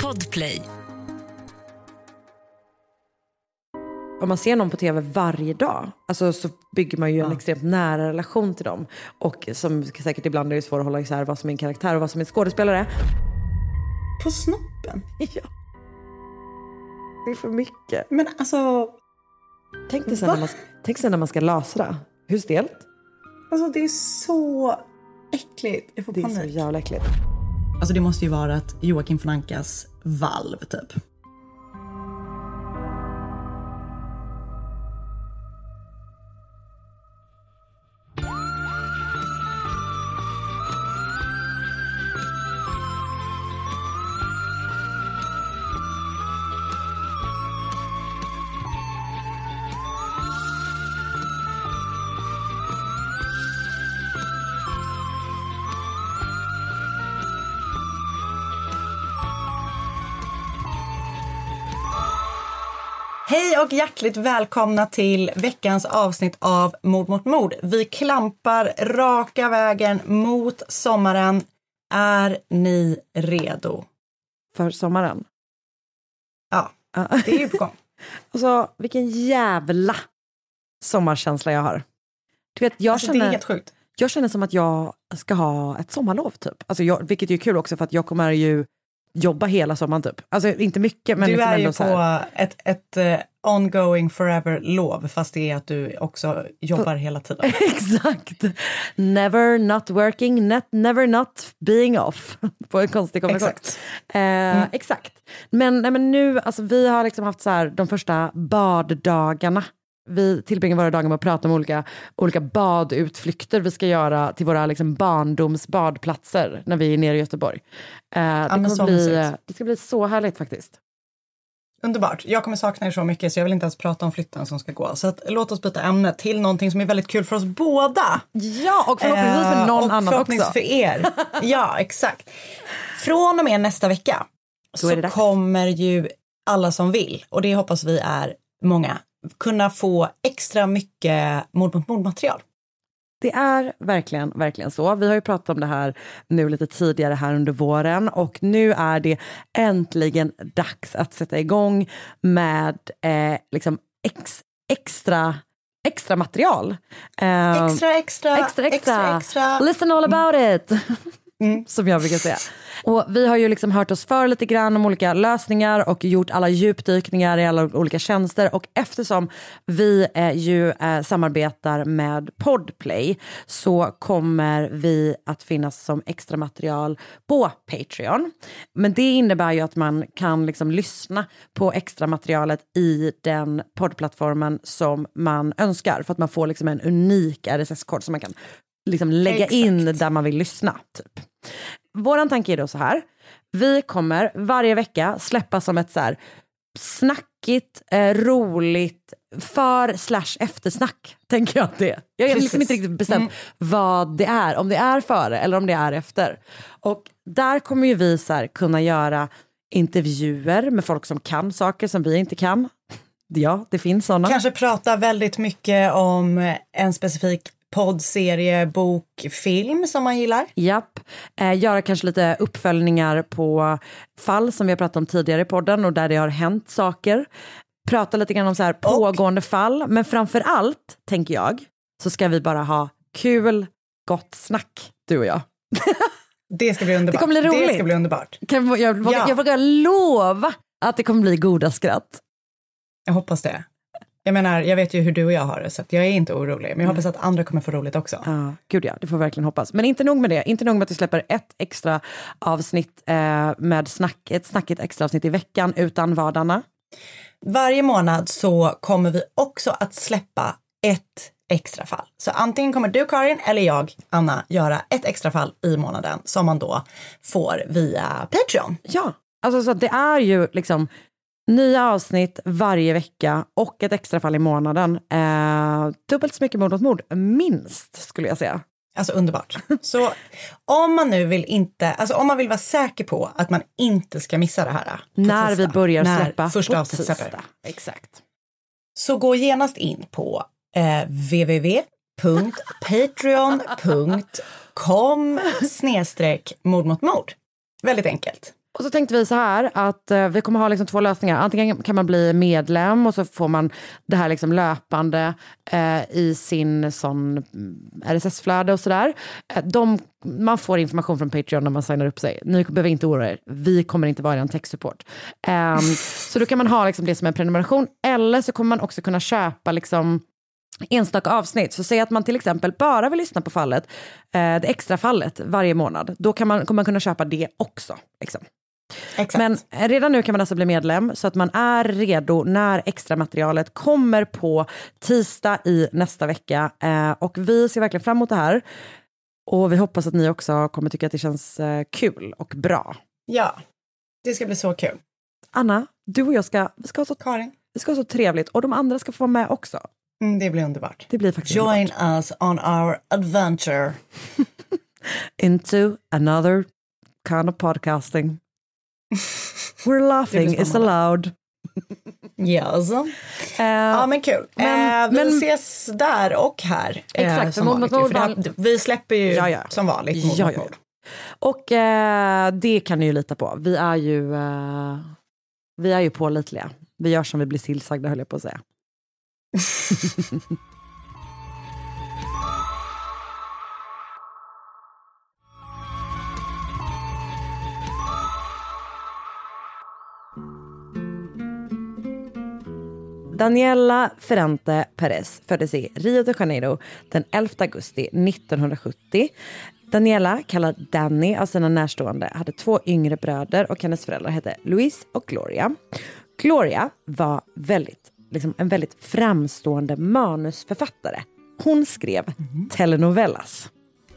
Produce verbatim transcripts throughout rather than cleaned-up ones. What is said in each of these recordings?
Podplay. Om man ser någon på tv varje dag, alltså, så bygger man ju en ja. extremt nära relation till dem. Och som säkert ibland är det svårt att hålla isär vad som är en karaktär och vad som är en skådespelare. På snoppen? Ja. Det är för mycket. Men alltså... Tänk dig sen, när man, tänk sen när man ska lasra. Hur stelt? Alltså det är så äckligt. Jag får det panik. är så jävla äckligt. Alltså det måste ju vara ett Joakim von Ankas valv typ. Hej och hjärtligt välkomna till veckans avsnitt av Mord mot mord. Vi klampar raka vägen mot sommaren. Är ni redo? För sommaren? Ja, det är ju på gång. Alltså, vilken jävla sommarkänsla jag har. Du vet, jag alltså, känner, det är helt sjukt. Jag känner som att jag ska ha ett sommarlov typ. Alltså jag, vilket är kul också för att jag kommer ju jobba hela sommaren typ. Alltså inte mycket, men du liksom är ändå ju så här. På ett, ett uh, ongoing forever lov, fast det är att du också jobbar hela tiden. Exakt. Never not working, net, never not being off. På en konstig kombination. Exakt. Eh, mm. Exakt. Men, nej, men nu, alltså vi har liksom haft så här de första baddagarna. Vi tillbringar våra dagar med att prata om olika, olika badutflykter vi ska göra till våra liksom barndomsbadplatser när vi är nere i Göteborg. Eh, det, kommer bli, det ska bli så härligt faktiskt. Underbart. Jag kommer sakna er så mycket så jag vill inte ens prata om flytten som ska gå. Så att, låt oss byta ämne till någonting som är väldigt kul för oss båda. Ja, och förhoppningsvis för någon eh, annan förhoppningsvis också. för er. Ja, exakt. Från och med nästa vecka så kommer ju alla som vill, och det hoppas vi är många, kunna få extra mycket mord mot mordmaterial. Det är verkligen, verkligen så. Vi har ju pratat om det här nu lite tidigare här under våren och nu är det äntligen dags att sätta igång med eh, liksom ex, extra, extra material. Eh, extra, extra, extra, extra, extra, extra. Listen all about mm. it. Mm. Som jag brukar säga. Och vi har ju liksom hört oss för lite grann om olika lösningar och gjort alla djupdykningar i alla olika tjänster. Och eftersom vi eh, ju eh, samarbetar med Podplay så kommer vi att finnas som extra material på Patreon. Men det innebär ju att man kan liksom lyssna på extra materialet i den poddplattformen som man önskar. För att man får liksom en unik R S S-kod som man kan liksom lägga Exakt. in där man vill lyssna typ. Våran tanke är då så här. Vi kommer varje vecka släppa som ett så här snackigt, eh, roligt för slash eftersnack, tänker jag att det är. Jag har liksom inte riktigt bestämt mm. vad det är. Om det är före eller om det är efter. Och där kommer ju vi så här kunna göra intervjuer med folk som kan saker som vi inte kan. Ja, det finns sådana. Kanske prata väldigt mycket om en specifik poddserie, bok, film som man gillar. Japp. Eh, göra kanske lite uppföljningar på fall som vi har pratat om tidigare i podden och där det har hänt saker. Prata lite grann om så här pågående och. fall. Men framför allt, tänker jag, så ska vi bara ha kul, gott snack, du och jag. Det ska bli underbart. Det kommer bli roligt. Det ska bli underbart. Kan jag, jag, vågar, ja. jag vågar lova att det kommer bli goda skratt. Jag hoppas det. Jag menar, jag vet ju hur du och jag har det så att jag är inte orolig. Men jag hoppas att andra kommer få roligt också. Ja, gud ja, det får verkligen hoppas. Men inte nog med det. Inte nog med att vi släpper ett extra avsnitt eh, med snack, ett snackigt extra avsnitt i veckan utan vardagarna. Varje månad så kommer vi också att släppa ett extra fall. Så antingen kommer du, Karin, eller jag, Anna, göra ett extra fall i månaden som man då får via Patreon. Ja, alltså så det är ju liksom nya avsnitt varje vecka och ett extra fall i månaden. Eh, dubbelt så mycket mord mot mord, minst skulle jag säga. Alltså underbart. Så om man nu vill inte, alltså om man vill vara säker på att man inte ska missa det här. När tisdag, vi börjar när släppa första avsnitt släpper. Exakt. Så gå genast in på eh, www punkt patreon punkt com snedstreck mord mot mord. Väldigt enkelt. Och så tänkte vi så här att eh, vi kommer ha liksom två lösningar. Antingen kan man bli medlem och så får man det här liksom löpande eh, i sin sån R S S-flöde och sådär. Eh, de, man får information från Patreon när man signar upp sig. Ni behöver inte oroa er. Vi kommer inte vara en tech-support. Eh, så då kan man ha liksom det som en prenumeration. Eller så kommer man också kunna köpa liksom enstaka avsnitt. Så säg att man till exempel bara vill lyssna på fallet, eh, det extra fallet varje månad. Då kan man, kommer man kunna köpa det också. Liksom. Exakt. Men redan nu kan man alltså bli medlem så att man är redo när extra materialet kommer på tisdag i nästa vecka. Eh, och vi ser verkligen fram emot det här. Och vi hoppas att ni också kommer tycka att det känns eh, kul och bra. Ja, det ska bli så kul. Anna, du och jag ska, vi ska ha så, Karin. vi ska ha så trevligt. Och de andra ska få vara med också. Mm, det blir underbart. Det blir faktiskt Join underbart. us on our adventure. Into another kind of podcasting. We're laughing is allowed. Yes. Uh, ja, men kul. Men, uh, vi men, ses där och här. Exakt. Uh, som vanligt, mord, för det, vi släpper ju ja, ja. som vanligt mord, ja, ja. mord. Och uh, det kan ni ju lita på. Vi är ju, uh, vi är ju pålitliga. Vi gör som vi blir tillsagda, höll jag på att säga. Daniela Ferrante Perez föddes i Rio de Janeiro den elfte augusti nittonhundrasjuttio. Daniela, kallad Danny av sina närstående, hade två yngre bröder och hennes föräldrar hette Louise och Gloria. Gloria var väldigt, liksom en väldigt framstående manusförfattare. Hon skrev mm. telenovelas.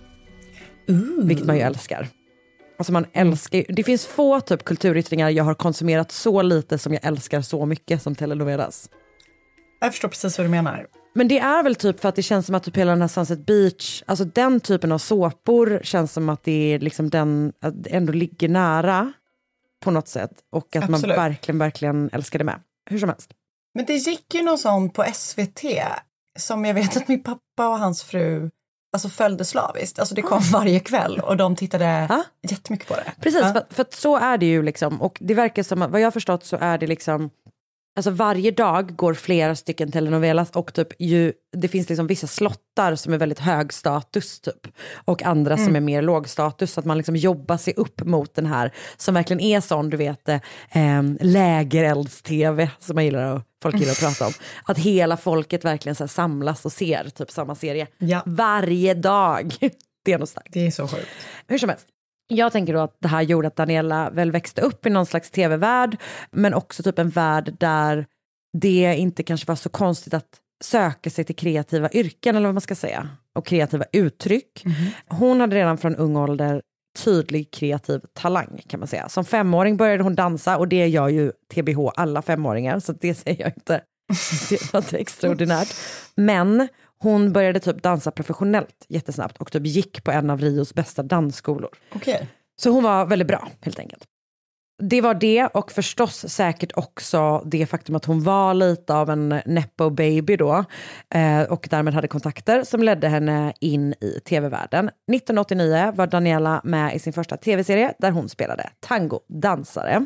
Uh. Vilket man ju älskar. Alltså man älskar, det finns få typ kulturyttringar jag har konsumerat så lite som jag älskar så mycket som telenovelas. Jag förstår precis vad du menar. Men det är väl typ för att det känns som att typ hela den här Sunset Beach, alltså den typen av såpor känns som att det är liksom den, att det ändå ligger nära på något sätt. Och att Absolut. Man verkligen, verkligen älskar det med. Hur som helst. Men det gick ju någon sån på S V T som jag vet att min pappa och hans fru alltså följde slaviskt. Alltså det kom ah. varje kväll och de tittade ah. jättemycket på det. Precis, ah. för, för att så är det ju liksom. Och det verkar som att, vad jag har förstått så är det liksom, alltså varje dag går flera stycken telenovelas och typ ju, det finns liksom vissa slottar som är väldigt hög status typ. Och andra mm. som är mer låg status, så att man liksom jobbar sig upp mot den här som verkligen är sån, du vet, eh, lägerelds-tv som man gillar att, folk gillar att prata om. Att hela folket verkligen så här samlas och ser typ samma serie. Ja. Varje dag. Det är nog starkt. Det är så sjukt. Hur som helst. Jag tänker då att det här gjorde att Daniela väl växte upp i någon slags tv-värld, men också typ en värld där det inte kanske var så konstigt att söka sig till kreativa yrken, eller vad man ska säga, och kreativa uttryck. Mm-hmm. Hon hade redan från ung ålder tydlig kreativ talang, kan man säga. Som femåring började hon dansa, och det gör ju T B H alla femåringar, så det säger jag inte. Det var inte extraordinärt. Men hon började typ dansa professionellt jättesnabbt och typ gick på en av Rios bästa dansskolor. Okay. Så hon var väldigt bra, helt enkelt. Det var det, och förstås säkert också det faktum att hon var lite av en nepo baby då, eh, och därmed hade kontakter som ledde henne in i tv-världen. nittonhundraåttionio var Daniela med i sin första tv-serie där hon spelade tango-dansare.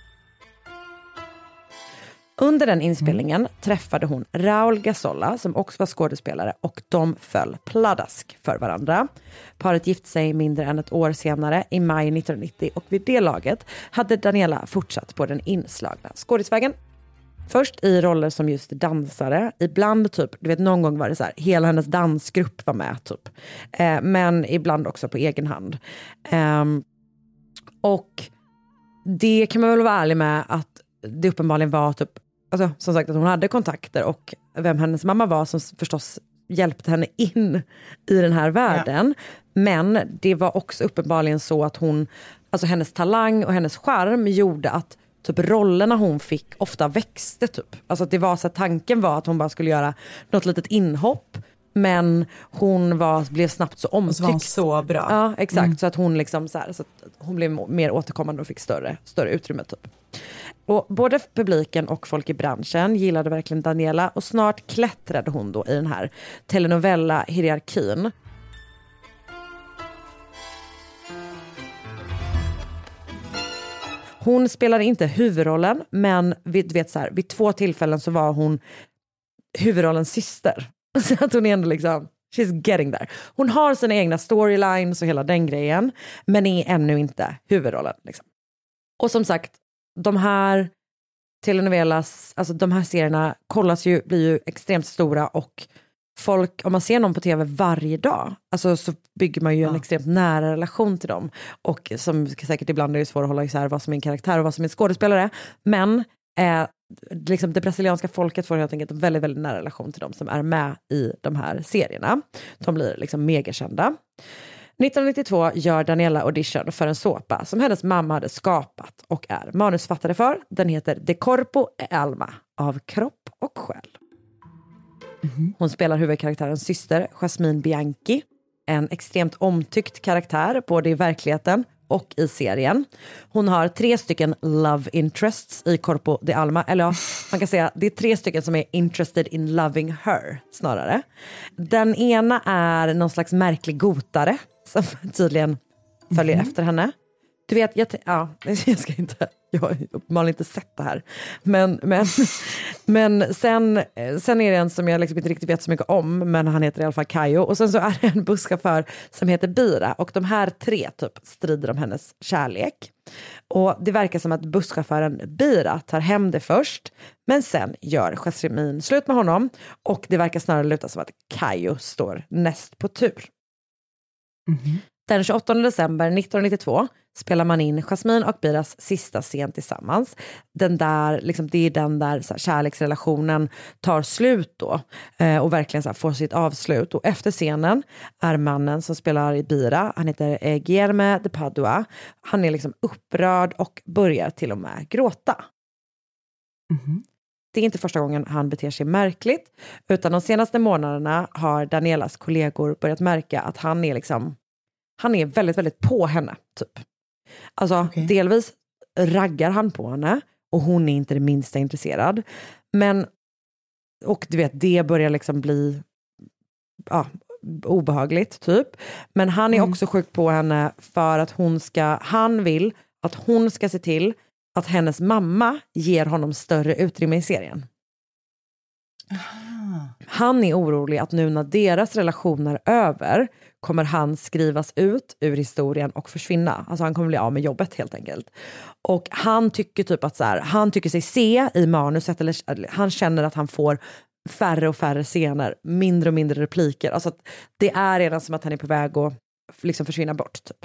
Under den inspelningen mm. träffade hon Raúl Gazola, som också var skådespelare, och de föll pladask för varandra. Paret gifte sig mindre än ett år senare, i maj nittonhundranittio, och vid det laget hade Daniela fortsatt på den inslagna skådisvägen. Först i roller som just dansare, ibland typ, du vet, någon gång var det så här, hela hennes dansgrupp var med typ, eh, men ibland också på egen hand. Eh, och det kan man väl vara ärlig med att det uppenbarligen var typ, alltså, som sagt, att hon hade kontakter, och vem hennes mamma var som förstås hjälpte henne in i den här världen. Ja. Men det var också uppenbarligen så att hon, alltså hennes talang och hennes charm gjorde att typ rollerna hon fick ofta växte typ. Alltså att det var så att tanken var att hon bara skulle göra något litet inhopp, men hon var, blev snabbt så omtyckt. Var så bra. Ja, exakt. Mm. Så att hon liksom så här, så att hon blev mer återkommande och fick större, större utrymme typ. Och både publiken och folk i branschen gillade verkligen Daniela, och snart klättrade hon då i den här telenovella-hierarkin. Hon spelar inte huvudrollen, men vid, vet så här, vid två tillfällen så var hon huvudrollens syster. Så att hon är ändå liksom, she's getting there. Hon har sina egna storylines och hela den grejen, men är ännu inte huvudrollen. Liksom. Och som sagt, de här telenovelas, alltså de här serierna kollas ju, blir ju extremt stora och folk, om man ser någon på tv varje dag, alltså så bygger man ju ja. en extremt nära relation till dem. Och som säkert ibland är det svårt att hålla isär vad som är en karaktär och vad som är en skådespelare. Men eh, liksom det brasilianska folket får helt enkelt en väldigt, väldigt nära relation till dem som är med i de här serierna. De blir liksom megakända. nittonhundranittiotvå gör Daniela audition för en såpa som hennes mamma hade skapat och är manusfattare för. Den heter De Corpo e Alma, av kropp och själ. Mm-hmm. Hon spelar huvudkaraktärens syster, Jasmine Bianchi. En extremt omtyckt karaktär, både i verkligheten och i serien. Hon har tre stycken love interests i Corpo de Alma. Eller ja, man kan säga det är tre stycken som är interested in loving her, snarare. Den ena är någon slags märklig gotare som tydligen följer mm-hmm. efter henne. Du vet, jag, ja, jag ska inte, jag har uppenbarligen inte sett det här. Men, men, men sen, sen är det en som jag liksom inte riktigt vet så mycket om, men han heter i alla fall Kayo. Och sen så är det en busschaufför som heter Bira. Och de här tre typ strider om hennes kärlek. Och det verkar som att busschauffören Bira tar hem det först, men sen gör Jasmine slut med honom. Och det verkar snarare luta som att Kayo står näst på tur. Mm-hmm. Den tjugoåttonde december nittonhundranittiotvå spelar man in Jasmine och Biras sista scen tillsammans. Den där, liksom, det är den där så här, kärleksrelationen tar slut då. Eh, och verkligen så här, får sitt avslut. Och efter scenen är mannen som spelar i Bira, han heter eh, Guillermo de Padua. Han är liksom upprörd och börjar till och med gråta. Mm-hmm. Det är inte första gången han beter sig märkligt. Utan de senaste månaderna har Danielas kollegor börjat märka att han är liksom Han är väldigt, väldigt på henne, typ. Alltså, okay. delvis raggar han på henne och hon är inte det minsta intresserad. Men, och du vet, det börjar liksom bli ja, obehagligt, typ. Men han är mm. också sjuk på henne för att hon ska, han vill att hon ska se till att hennes mamma ger honom större utrymme i serien. Aha. Han är orolig att nu när deras relationer är över kommer han skrivas ut ur historien och försvinna. Alltså han kommer bli av med jobbet helt enkelt. Och han tycker typ att så här, han tycker sig se i manuset, eller han känner att han får färre och färre scener, mindre och mindre repliker. Alltså att det är redan som att han är på väg att liksom försvinna bort typ.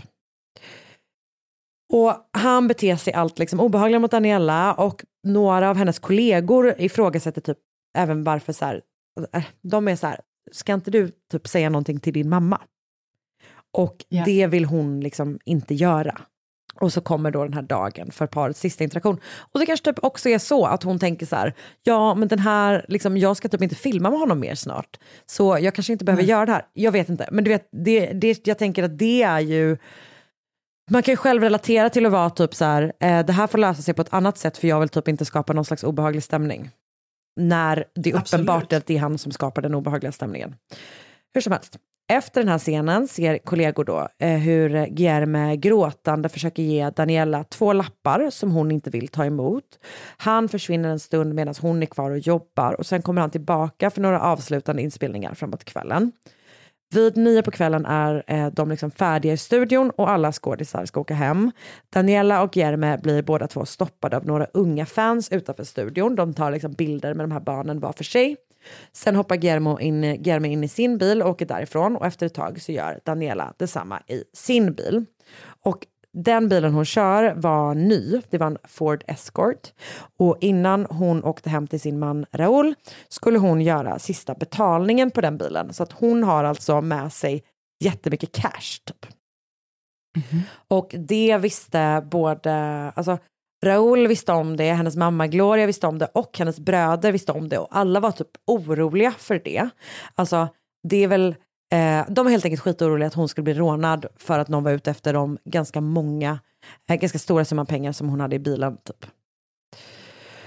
Och han beter sig allt liksom obehagligt mot Daniela, och några av hennes kollegor ifrågasätter typ även varför så här, de är så här, ska inte du typ säga någonting till din mamma? Och yeah. det vill hon liksom inte göra. Och så kommer då den här dagen för parets sista interaktion. Och det kanske typ också är så att hon tänker så här, ja men den här, liksom, jag ska typ inte filma med honom mer snart. Så jag kanske inte behöver mm. göra det här. Jag vet inte. Men du vet, det, det, jag tänker att det är ju, man kan ju själv relatera till att vara typ så här, eh, det här får lösa sig på ett annat sätt, för jag vill typ inte skapa någon slags obehaglig stämning. När det är uppenbart Absolut. Att det är han som skapar den obehagliga stämningen. Hur som helst. Efter den här scenen ser kollegor då eh, hur Guillermo gråtande försöker ge Daniela två lappar som hon inte vill ta emot. Han försvinner en stund medan hon är kvar och jobbar, och sen kommer han tillbaka för några avslutande inspelningar framåt kvällen. Vid nio på kvällen är eh, de liksom färdiga i studion och alla skådisar ska åka hem. Daniela och Guillermo blir båda två stoppade av några unga fans utanför studion. De tar liksom bilder med de här barnen var för sig. Sen hoppar Guillermo in, Guillermo in i sin bil och åker därifrån, och efter ett tag så gör Daniela detsamma i sin bil. Och den bilen hon kör var ny, det var en Ford Escort, och innan hon åkte hem till sin man Raúl skulle hon göra sista betalningen på den bilen, så att hon har alltså med sig jättemycket cash typ. Mm-hmm. Och det visste både, alltså Raúl visste om det, hennes mamma Gloria visste om det, och hennes bröder visste om det, och alla var typ oroliga för det. Alltså det är väl eh, de är helt enkelt skitoroliga att hon skulle bli rånad för att någon var ute efter de ganska många, eh, ganska stora summa pengar som hon hade i bilen typ.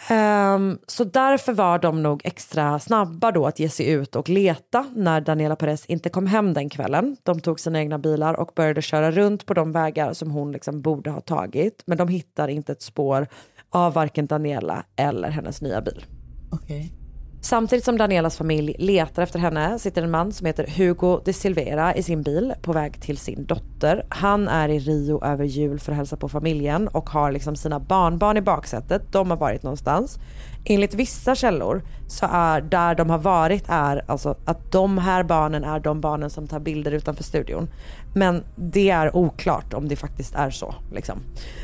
Um, så därför var de nog extra snabba då att ge sig ut och leta när Daniela Perez inte kom hem den kvällen. De tog sina egna bilar och började köra runt på de vägar som hon liksom borde ha tagit. Men de hittar inte ett spår av varken Daniela eller hennes nya bil. Okej. Okay. Samtidigt som Danielas familj letar efter henne sitter en man som heter Hugo de Silveira i sin bil på väg till sin dotter. Han är i Rio över jul för att hälsa på familjen och har liksom sina barnbarn i baksätet. De har varit någonstans. Enligt vissa källor så är där de har varit är alltså att de här barnen är de barnen som tar bilder utanför studion. Men det är oklart om det faktiskt är så liksom.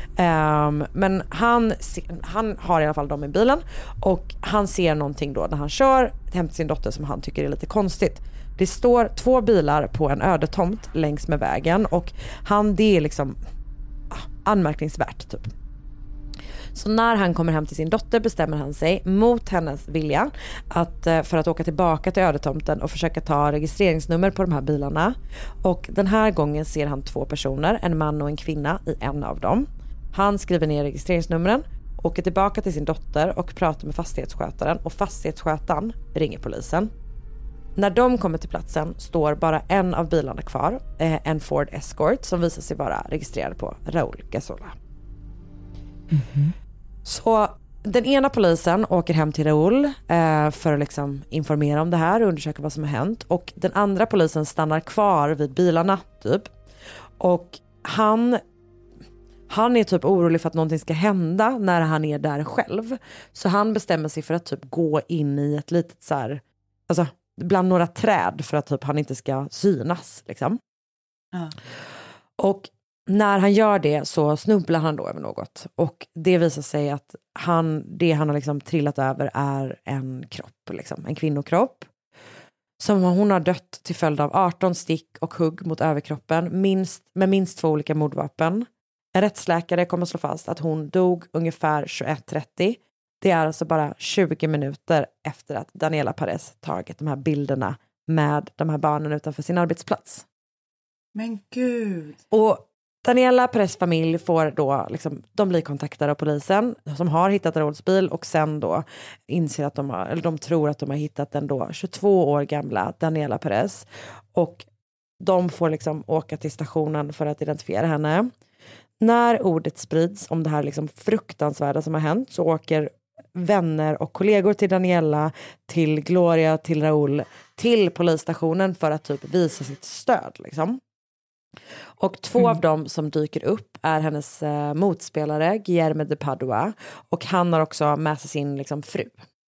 Um, men han, han har i alla fall dem i bilen och han ser någonting då när han kör hem till sin dotter som han tycker är lite konstigt. Det står två bilar på en ödetomt längs med vägen och han, det är liksom anmärkningsvärt typ. Så när han kommer hem till sin dotter bestämmer han sig mot hennes vilja att, för att åka tillbaka till ödetomten och försöka ta registreringsnummer på de här bilarna. Och den här gången ser han två personer, en man och en kvinna i en av dem. Han skriver ner registreringsnumren, åker tillbaka till sin dotter och pratar med fastighetsskötaren och fastighetsskötaren ringer polisen. När de kommer till platsen står bara en av bilarna kvar, en Ford Escort som visar sig vara registrerad på Raúl Gazola. Mm-hmm. Så den ena polisen åker hem till Raúl eh, för att liksom informera om det här och undersöka vad som har hänt. Och den andra polisen stannar kvar vid bilarna typ. Och han, han är typ orolig för att någonting ska hända när han är där själv. Så han bestämmer sig för att typ gå in i ett litet så här, alltså bland några träd för att typ han inte ska synas liksom. Uh. Och när han gör det så snubblar han då över något. Och det visar sig att han, det han har liksom trillat över är en kropp. Liksom, en kvinnokropp. Som hon har dött till följd av arton stick och hugg mot överkroppen. Minst, med minst två olika mordvapen. En rättsläkare kommer att slå fast att hon dog ungefär tjugoett trettio. Det är alltså bara tjugo minuter efter att Daniela Perez tagit de här bilderna med de här barnen utanför sin arbetsplats. Men gud! Och Daniela Perez familj får då, liksom, de blir kontaktade av polisen som har hittat Raúls bil och sen då inser att de har, eller de tror att de har hittat den då tjugotvå år gamla Daniela Perez och de får liksom åka till stationen för att identifiera henne. När ordet sprids om det här liksom fruktansvärda som har hänt så åker vänner och kollegor till Daniela, till Gloria, till Raúl, till polisstationen för att typ visa sitt stöd liksom. Och två mm. av dem som dyker upp är hennes eh, motspelare Guillermo de Padua och han har också med sig sin liksom, fru.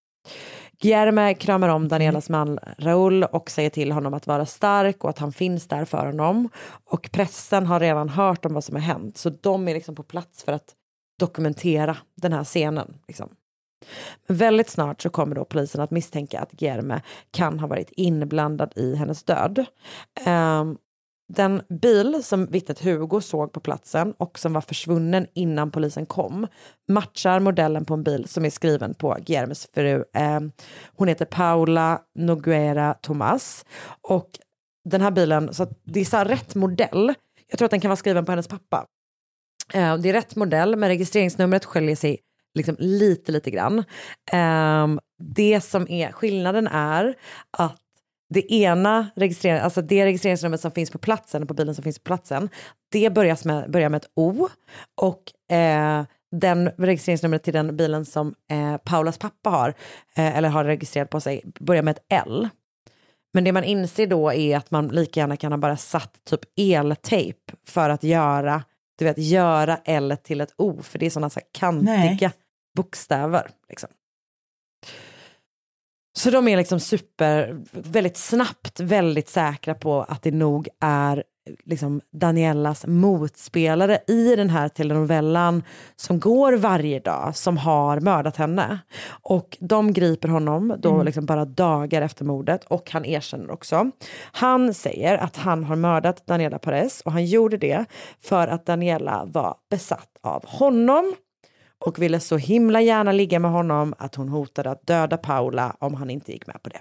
Guillermo kramar om Danielas man Raúl och säger till honom att vara stark och att han finns där för honom. Och pressen har redan hört om vad som har hänt så de är liksom på plats för att dokumentera den här scenen. Liksom. Men väldigt snart så kommer då polisen att misstänka att Guillermo kan ha varit inblandad i hennes död. Um, Den bil som vittnet Hugo såg på platsen och som var försvunnen innan polisen kom matchar modellen på en bil som är skriven på Guillermos fru. Eh, hon heter Paula Nogueira Tomás och den här bilen, så att det är så här rätt modell. Jag tror att den kan vara skriven på hennes pappa. Eh, det är rätt modell men registreringsnumret skiljer sig liksom lite lite grann. Eh, det som är skillnaden är att det ena registrering, alltså det registreringsnumret som finns på platsen, på bilen som finns på platsen, det börjar med, börjar med ett O och eh, den registreringsnumret till den bilen som eh, Paulas pappa har eh, eller har registrerat på sig börjar med ett L. Men det man inser då är att man lika gärna kan ha bara satt typ eltejp för att göra, du vet, göra L till ett O för det är sådana så här kantiga Nej. bokstäver liksom. Så de är liksom super, väldigt snabbt, väldigt säkra på att det nog är liksom Danielas motspelare i den här telenovellan som går varje dag som har mördat henne. Och de griper honom då mm. liksom bara dagar efter mordet och han erkänner också. Han säger att han har mördat Daniela Perez och han gjorde det för att Daniela var besatt av honom. Och ville så himla gärna ligga med honom att hon hotade att döda Paula om han inte gick med på det.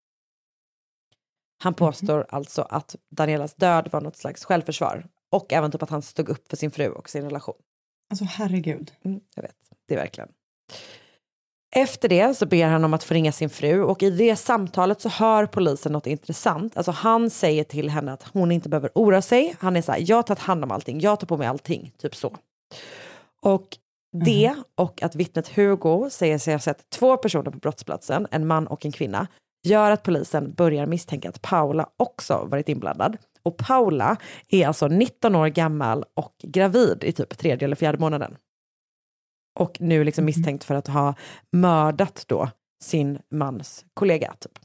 Han påstår mm. alltså att Danielas död var något slags självförsvar. Och även typ att han stod upp för sin fru och sin relation. Alltså herregud. Mm, jag vet, det är verkligen. Efter det så ber han om att få ringa sin fru och i det samtalet så hör polisen något intressant. Alltså han säger till henne att hon inte behöver oroa sig. Han är så här, jag har tagit hand om allting, jag tar på mig allting, typ så. Och det mm. och att vittnet Hugo säger sig ha sett två personer på brottsplatsen, en man och en kvinna, gör att polisen börjar misstänka att Paula också varit inblandad. Och Paula är alltså nitton år gammal och gravid i typ tredje eller fjärde månaden. Och nu liksom misstänkt för att ha mördat då sin mans kollega typ.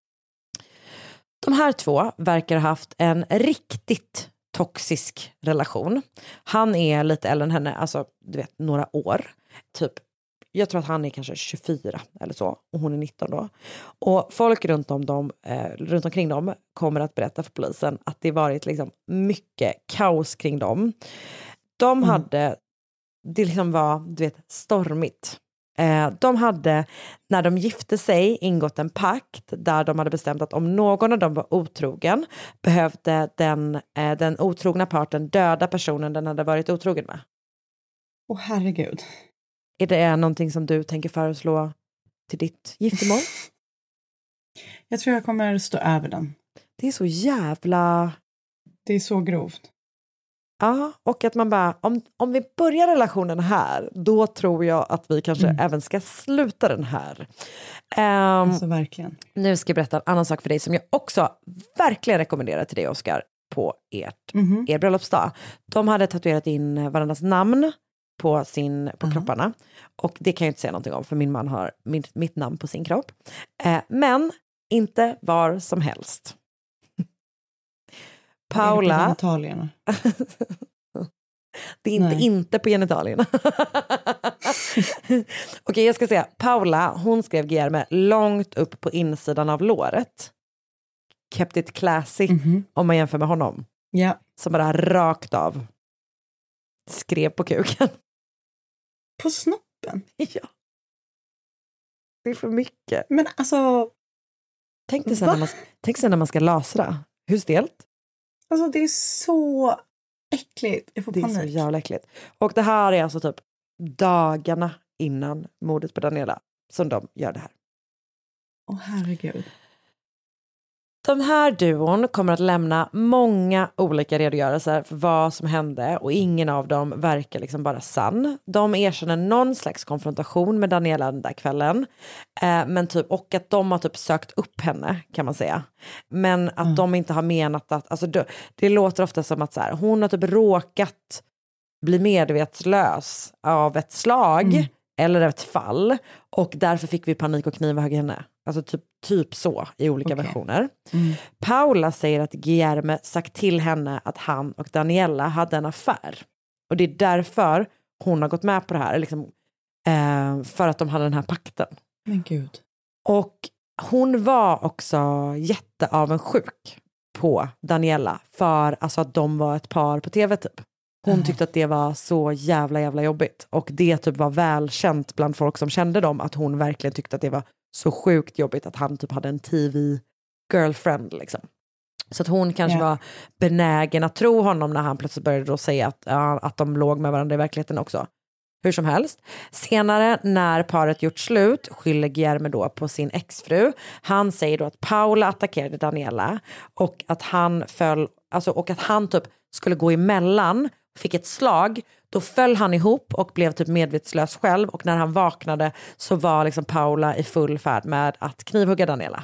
De här två verkar ha haft en riktigt toxisk relation. Han är lite äldre än henne, alltså du vet några år. Typ, jag tror att han är kanske tjugofyra eller så och hon är nitton då. Och folk runt om dem, eh, runt omkring dem kommer att berätta för polisen att det varit liksom mycket kaos kring dem. De mm. hade, det liksom var, du vet, stormigt. Eh, de hade, när de gifte sig, ingått en pakt där de hade bestämt att om någon av dem var otrogen behövde den, eh, den otrogna parten döda personen den hade varit otrogen med. Åh oh, herregud. Är det någonting som du tänker föreslå till ditt giftermål? Jag tror jag kommer stå över den. Det är så jävla... Det är så grovt. Ja, och att man bara, om, om vi börjar relationen här, då tror jag att vi kanske mm. även ska sluta den här. Um, alltså verkligen. Nu ska jag berätta en annan sak för dig som jag också verkligen rekommenderar till dig, Oscar, på ert, mm-hmm. er bröllopsdag. De hade tatuerat in varandras namn på, sin, på uh-huh. kropparna. Och det kan jag inte säga någonting om, för min man har min, mitt namn på sin kropp. Uh, men inte var som helst. Paula. Är det på genitalierna? Det är inte, inte på genitalierna. Okej, okay, jag ska säga. Paula, hon skrev Guillermo långt upp på insidan av låret. Kept it classy, mm-hmm. om man jämför med honom. Ja. Yeah. Som bara rakt av skrev på kuken. På snoppen? Ja. Det är för mycket. Men alltså... Tänk dig sen, när man, tänk sen när man ska lasra. Hur stelt? Alltså det är så äckligt. Jag får det panik. är så jävla äckligt. Och det här är alltså typ dagarna innan mordet på Daniela som de gör det här. Åh oh, herregud. De här duon kommer att lämna många olika redogörelser för vad som hände och ingen av dem verkar liksom bara sann. De erkänner någon slags konfrontation med Daniela den där kvällen. Eh, men typ, och att de har typ sökt upp henne, kan man säga. Men att mm. de inte har menat att, alltså det, det låter ofta som att så här, hon har typ råkat bli medvetslös av ett slag mm. eller ett fall. Och därför fick vi panik och knivhögg henne. Alltså typ, typ så i olika okay. versioner. Mm. Paula säger att Guillermo sagt till henne att han och Daniela hade en affär. Och det är därför hon har gått med på det här. Liksom, eh, för att de hade den här pakten. Men gud. Och hon var också jätteavundsjuk på Daniela. För alltså, att de var ett par på tv typ. Hon mm. tyckte att det var så jävla jävla jobbigt. Och det typ var välkänt bland folk som kände dem. Att hon verkligen tyckte att det var så sjukt jobbigt att han typ hade en T V-girlfriend liksom. Så att hon kanske yeah. var benägen att tro honom när han plötsligt började då säga att, ja, att de låg med varandra i verkligheten också. Hur som helst. Senare när paret gjort slut skyller Guillermo då på sin exfru. Han säger då att Paula attackerade Daniela och att han föll, alltså, och att han typ skulle gå emellan, fick ett slag. Då föll han ihop och blev typ medvetslös själv. Och när han vaknade så var liksom Paula i full färd med att knivhugga Daniela.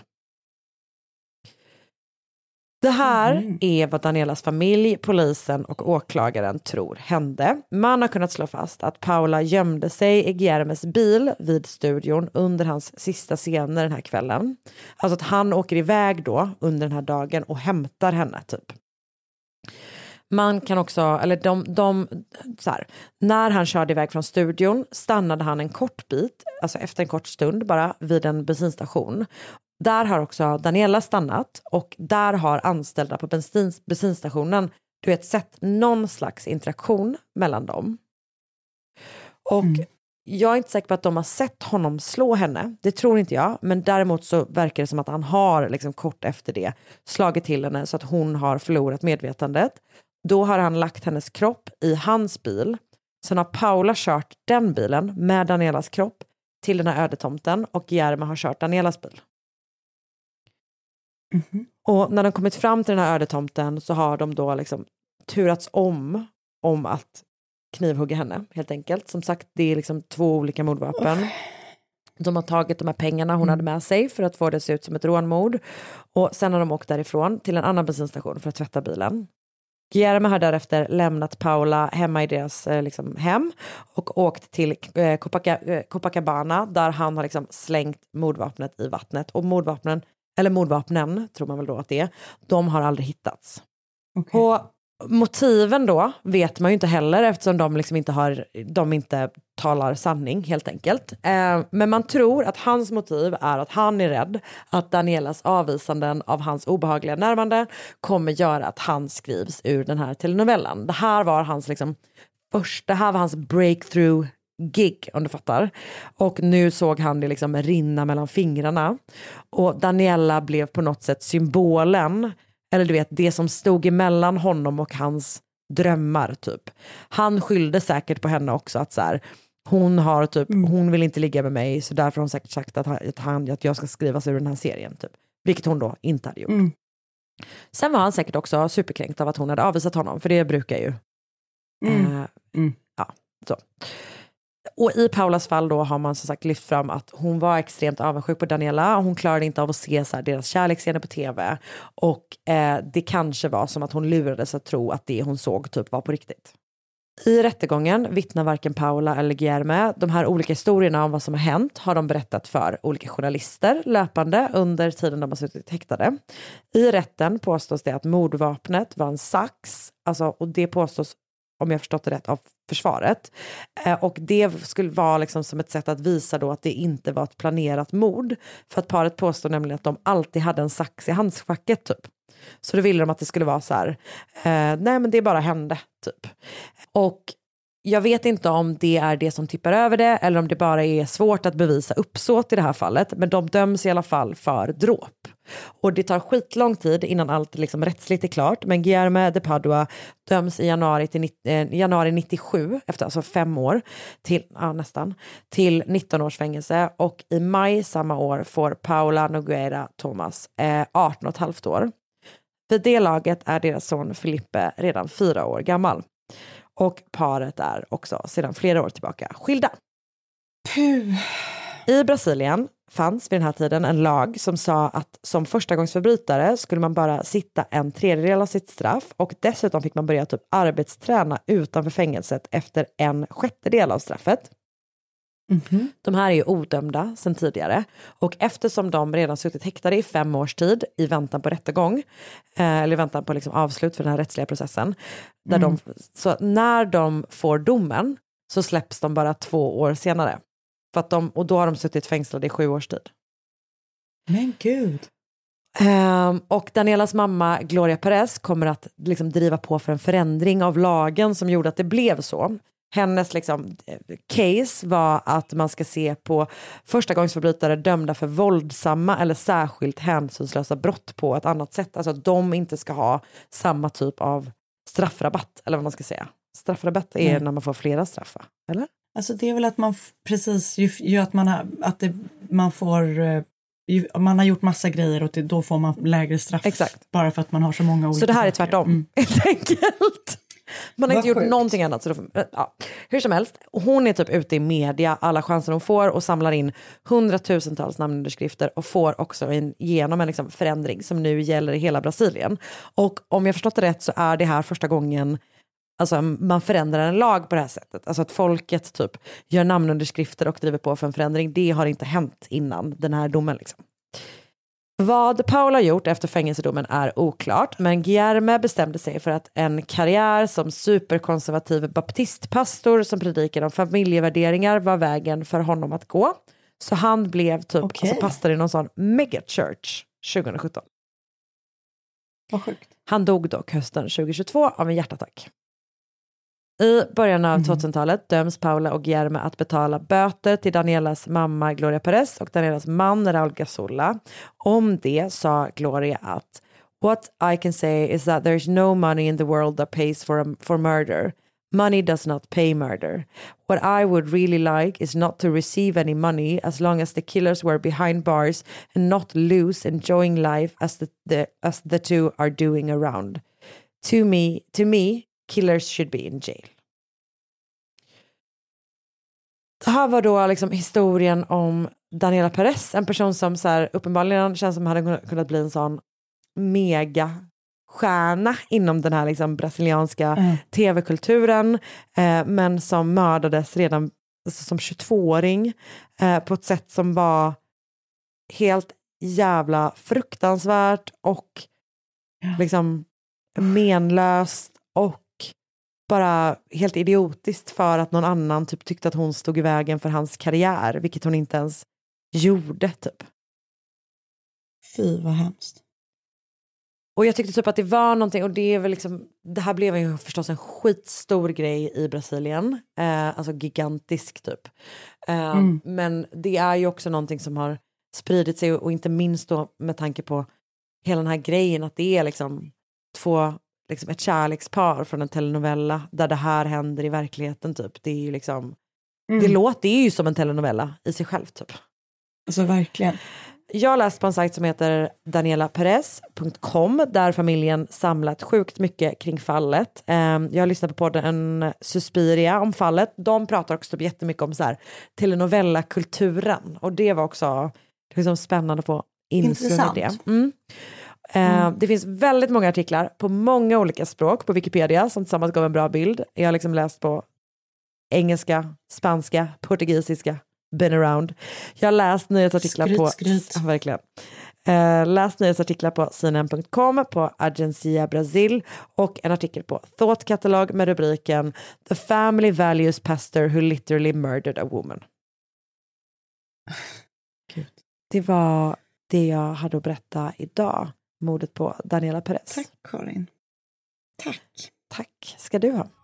Det här mm. är vad Danielas familj, polisen och åklagaren tror hände. Man har kunnat slå fast att Paula gömde sig i Guillermos bil vid studion under hans sista scener den här kvällen. Alltså att han åker iväg då under den här dagen och hämtar henne typ. Man kan också, eller de, de så här, när han körde iväg från studion stannade han en kort bit, alltså efter en kort stund bara vid en bensinstation. Där har också Daniela stannat och där har anställda på bensin, bensinstationen du vet sett någon slags interaktion mellan dem. Och mm. jag är inte säker på att de har sett honom slå henne, det tror inte jag, men däremot så verkar det som att han har liksom kort efter det slagit till henne så att hon har förlorat medvetandet. Då har han lagt hennes kropp i hans bil. Sen har Paula kört den bilen med Danielas kropp till den här ödetomten och Guillermo har kört Danielas bil. Mm-hmm. Och när de kommit fram till den här ödetomten så har de då liksom turats om om att knivhugga henne helt enkelt. Som sagt, det är liksom två olika mordvapen. Oh. De har tagit de här pengarna hon mm. hade med sig för att få det att se ut som ett rånmord. Och sen har de åkt därifrån till en annan bensinstation för att tvätta bilen. Guillermo har därefter lämnat Paula hemma i deras eh, liksom, hem och åkt till eh, Copaca- eh, Copacabana där han har liksom slängt mordvapnet i vattnet. Och mordvapnen, eller mordvapnen tror man väl då att det är, de har aldrig hittats. Okay. Och motiven då vet man ju inte heller eftersom de liksom inte har, de inte talar sanning helt enkelt. Eh, men man tror att hans motiv är att han är rädd att Danielas avvisanden av hans obehagliga närmande kommer göra att han skrivs ur den här telenovellan. Det här var hans liksom första, det här var hans breakthrough gig om du fattar. Och nu såg han det liksom rinna mellan fingrarna. Och Daniela blev på något sätt symbolen, eller du vet, det som stod emellan honom och hans drömmar typ. Han skyllde säkert på henne också att så här, hon har typ, mm. hon vill inte ligga med mig så därför har hon säkert sagt att, han, att, han, att jag ska skrivas ur den här serien typ. Vilket hon då inte hade gjort. Mm. Sen var han säkert också superkränkt av att hon hade avvisat honom, för det brukar ju. Mm. Eh, mm. Ja, så. Och i Paulas fall då har man som sagt lyft fram att hon var extremt avundsjuk på Daniela. Hon klarade inte av att se så här deras kärleksscener på tv. Och eh, det kanske var som att hon lurades att tro att det hon såg typ var på riktigt. I rättegången vittnar varken Paula eller Guillermo. De här olika historierna om vad som har hänt har de berättat för olika journalister löpande under tiden de har suttit häktade. I rätten påstås det att mordvapnet var en sax. Alltså, och det påstås, om jag förstått det rätt, av försvaret. Eh, och det skulle vara liksom som ett sätt att visa då att det inte var ett planerat mord. För att paret påstår nämligen att de alltid hade en sax i handskfacket typ. Så då ville de att det skulle vara så här, eh, nej men det bara hände typ. Och jag vet inte om det är det som tippar över det eller om det bara är svårt att bevisa uppsåt i det här fallet. Men de döms i alla fall för dråp. Och det tar skitlång tid innan allt liksom rättsligt är klart. Men Guillermo de Padua döms i januari, till, eh, januari nittiosju, efter alltså fem år, till, ja, nästan, till nitton års fängelse. Och i maj samma år får Paula Nogueira Thomas eh, arton och ett halvt år. Vid det laget är deras son Felipe redan fyra år gammal. Och paret är också sedan flera år tillbaka skilda. Puh. I Brasilien fanns vid den här tiden en lag som sa att som förstagångsförbrytare skulle man bara sitta en tredjedel av sitt straff och dessutom fick man börja typ arbetsträna utanför fängelset efter en sjättedel av straffet. Mm-hmm. De här är ju odömda sedan tidigare och eftersom de redan suttit häktade i fem års tid i väntan på rättegång eh, eller i väntan på liksom avslut för den här rättsliga processen där mm. de, så när de får domen så släpps de bara två år senare för att de, och då har de suttit fängslade i sju års tid. Men gud. Um, och Danielas mamma Gloria Perez kommer att liksom driva på för en förändring av lagen som gjorde att det blev så. Hennes liksom, case var att man ska se på förstagångsförbrytare dömda för våldsamma eller särskilt hänsynslösa brott på ett annat sätt. Alltså att de inte ska ha samma typ av straffrabatt, eller vad man ska säga. Straffrabatt är mm. när man får flera straff, eller? Alltså det är väl att man f- precis gör att man har, att det, man får ju, man har gjort massa grejer och det, då får man lägre straff. Exakt. Bara för att man har så många olika. Så det här är saker. Tvärtom, mm. helt enkelt. Man har Vad inte gjort sjukt. någonting annat. Så då, ja. Hur som helst, hon är typ ute i media alla chanser hon får och samlar in hundratusentals namnunderskrifter och får också en, genom en liksom förändring som nu gäller i hela Brasilien. Och om jag förstått det rätt så är det här första gången alltså, man förändrar en lag på det här sättet. Alltså att folket typ gör namnunderskrifter och driver på för en förändring. Det har inte hänt innan den här domen liksom. Vad Paula gjort efter fängelsedomen är oklart, men Guillermo bestämde sig för att en karriär som superkonservativ baptistpastor som predikar om familjevärderingar var vägen för honom att gå. Så han blev typ okay. alltså pastor i någon sån megachurch tjugohundrasjutton. Vad sjukt. Han dog dock hösten tjugohundratjugotvå av en hjärtattack. I början av mm. tvåtusentalet döms Paula och Guillermo att betala böter till Danielas mamma Gloria Perez och Danielas man Raul Gasola. Om det sa Gloria att "What I can say is that there's no money in the world that pays for, a, for murder. Money does not pay murder. What I would really like is not to receive any money as long as the killers were behind bars and not loose enjoying life as the, the as the two are doing around. To me, to me, killers should be in jail. Det här var då liksom historien om Daniela Perez, en person som så här, uppenbarligen känns som hade kunnat bli en sån mega stjärna inom den här liksom brasilianska mm. tv-kulturen, eh, men som mördades redan alltså, som tjugotvååring eh, på ett sätt som var helt jävla fruktansvärt och ja. liksom menlöst och bara helt idiotiskt för att någon annan typ tyckte att hon stod i vägen för hans karriär, vilket hon inte ens gjorde typ. Fy vad hemskt. Och jag tyckte typ att det var någonting, och det är väl liksom, det här blev ju förstås en skitstor grej i Brasilien, eh, alltså gigantisk typ. Eh, mm. Men det är ju också någonting som har spridit sig, och inte minst då med tanke på hela den här grejen att det är liksom två, liksom ett kärlekspar från en telenovella där det här händer i verkligheten typ. Det är ju liksom, mm. det låter ju som en telenovella i sig själv typ. Alltså verkligen. Jag har läst på en sajt som heter daniela perez punkt com där familjen samlat sjukt mycket kring fallet. Jag har lyssnat på podden Suspiria om fallet. De pratar också jättemycket om så här telenovella-kulturen, och det var också liksom spännande att få insyn i det. Mm. Mm. Det finns väldigt många artiklar på många olika språk på Wikipedia som tillsammans gav en bra bild. Jag har liksom läst på engelska, spanska, portugisiska, been around. Jag har läst nyhetsartiklar skryt, på skryt. Ja, verkligen. Uh, läst nyhetsartiklar på C N N punkt com, på Agencia Brasil och en artikel på Thought Catalog med rubriken The Family Values Pastor Who Literally Murdered a Woman. Gud. Det var det jag hade att berätta idag. Mordet på Daniela Perez. Tack Karin. Tack. Tack ska du ha.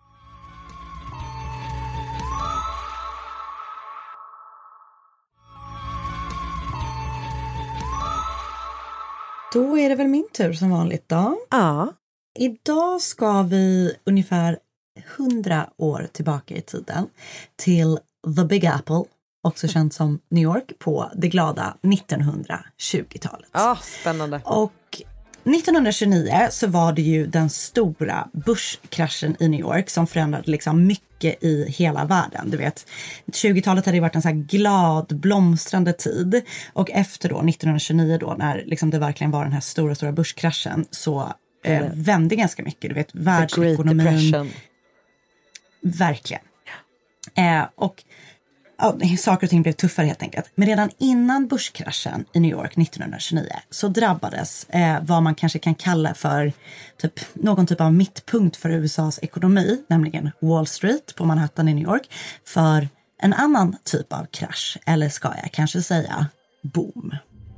Då är det väl min tur som vanligt då. Ja. Idag ska vi ungefär hundra år tillbaka i tiden till The Big Apple, också känt som New York, på det glada nittonhundratjugotalet. Ja, spännande. Och nittonhundratjugonio så var det ju den stora börskraschen i New York som förändrade liksom mycket i hela världen. Du vet, tjugotalet hade varit en så här glad, blomstrande tid, och efter då nittonhundratjugonio då, när liksom det verkligen var den här stora, stora börskraschen, så eh, vände ganska mycket. Du vet, världsekonomin. Verkligen. Eh, och ja, saker och ting blev tuffare helt enkelt. Men redan innan börskraschen i New York nittonhundratjugonio så drabbades eh, vad man kanske kan kalla för typ, någon typ av mittpunkt för U S A:s ekonomi, nämligen Wall Street på Manhattan i New York, för en annan typ av krasch, eller ska jag kanske säga boom.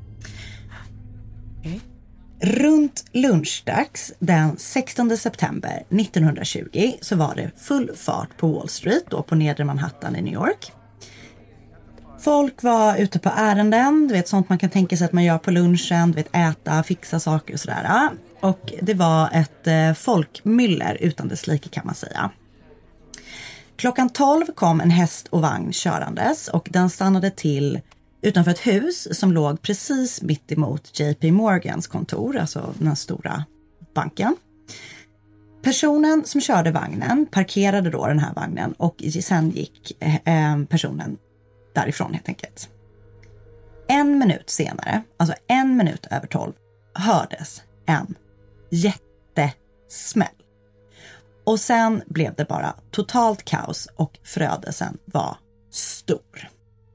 Mm. Runt lunchdags den sextonde september nittonhundratjugo så var det full fart på Wall Street, då på nedre Manhattan i New York. Folk var ute på ärenden, du vet, sånt man kan tänka sig att man gör på lunchen, du vet, äta, fixa saker och sådär. Och det var ett eh, folkmyller utan dess like, kan man säga. Klockan tolv kom en häst och vagn körandes, och den stannade till utanför ett hus som låg precis mitt emot J P Morgans kontor, alltså den stora banken. Personen som körde vagnen parkerade då den här vagnen, och sen gick eh, personen därifrån helt enkelt. En minut senare, alltså en minut över tolv, hördes en jättesmäll. Och sen blev det bara totalt kaos, och förödelsen var stor.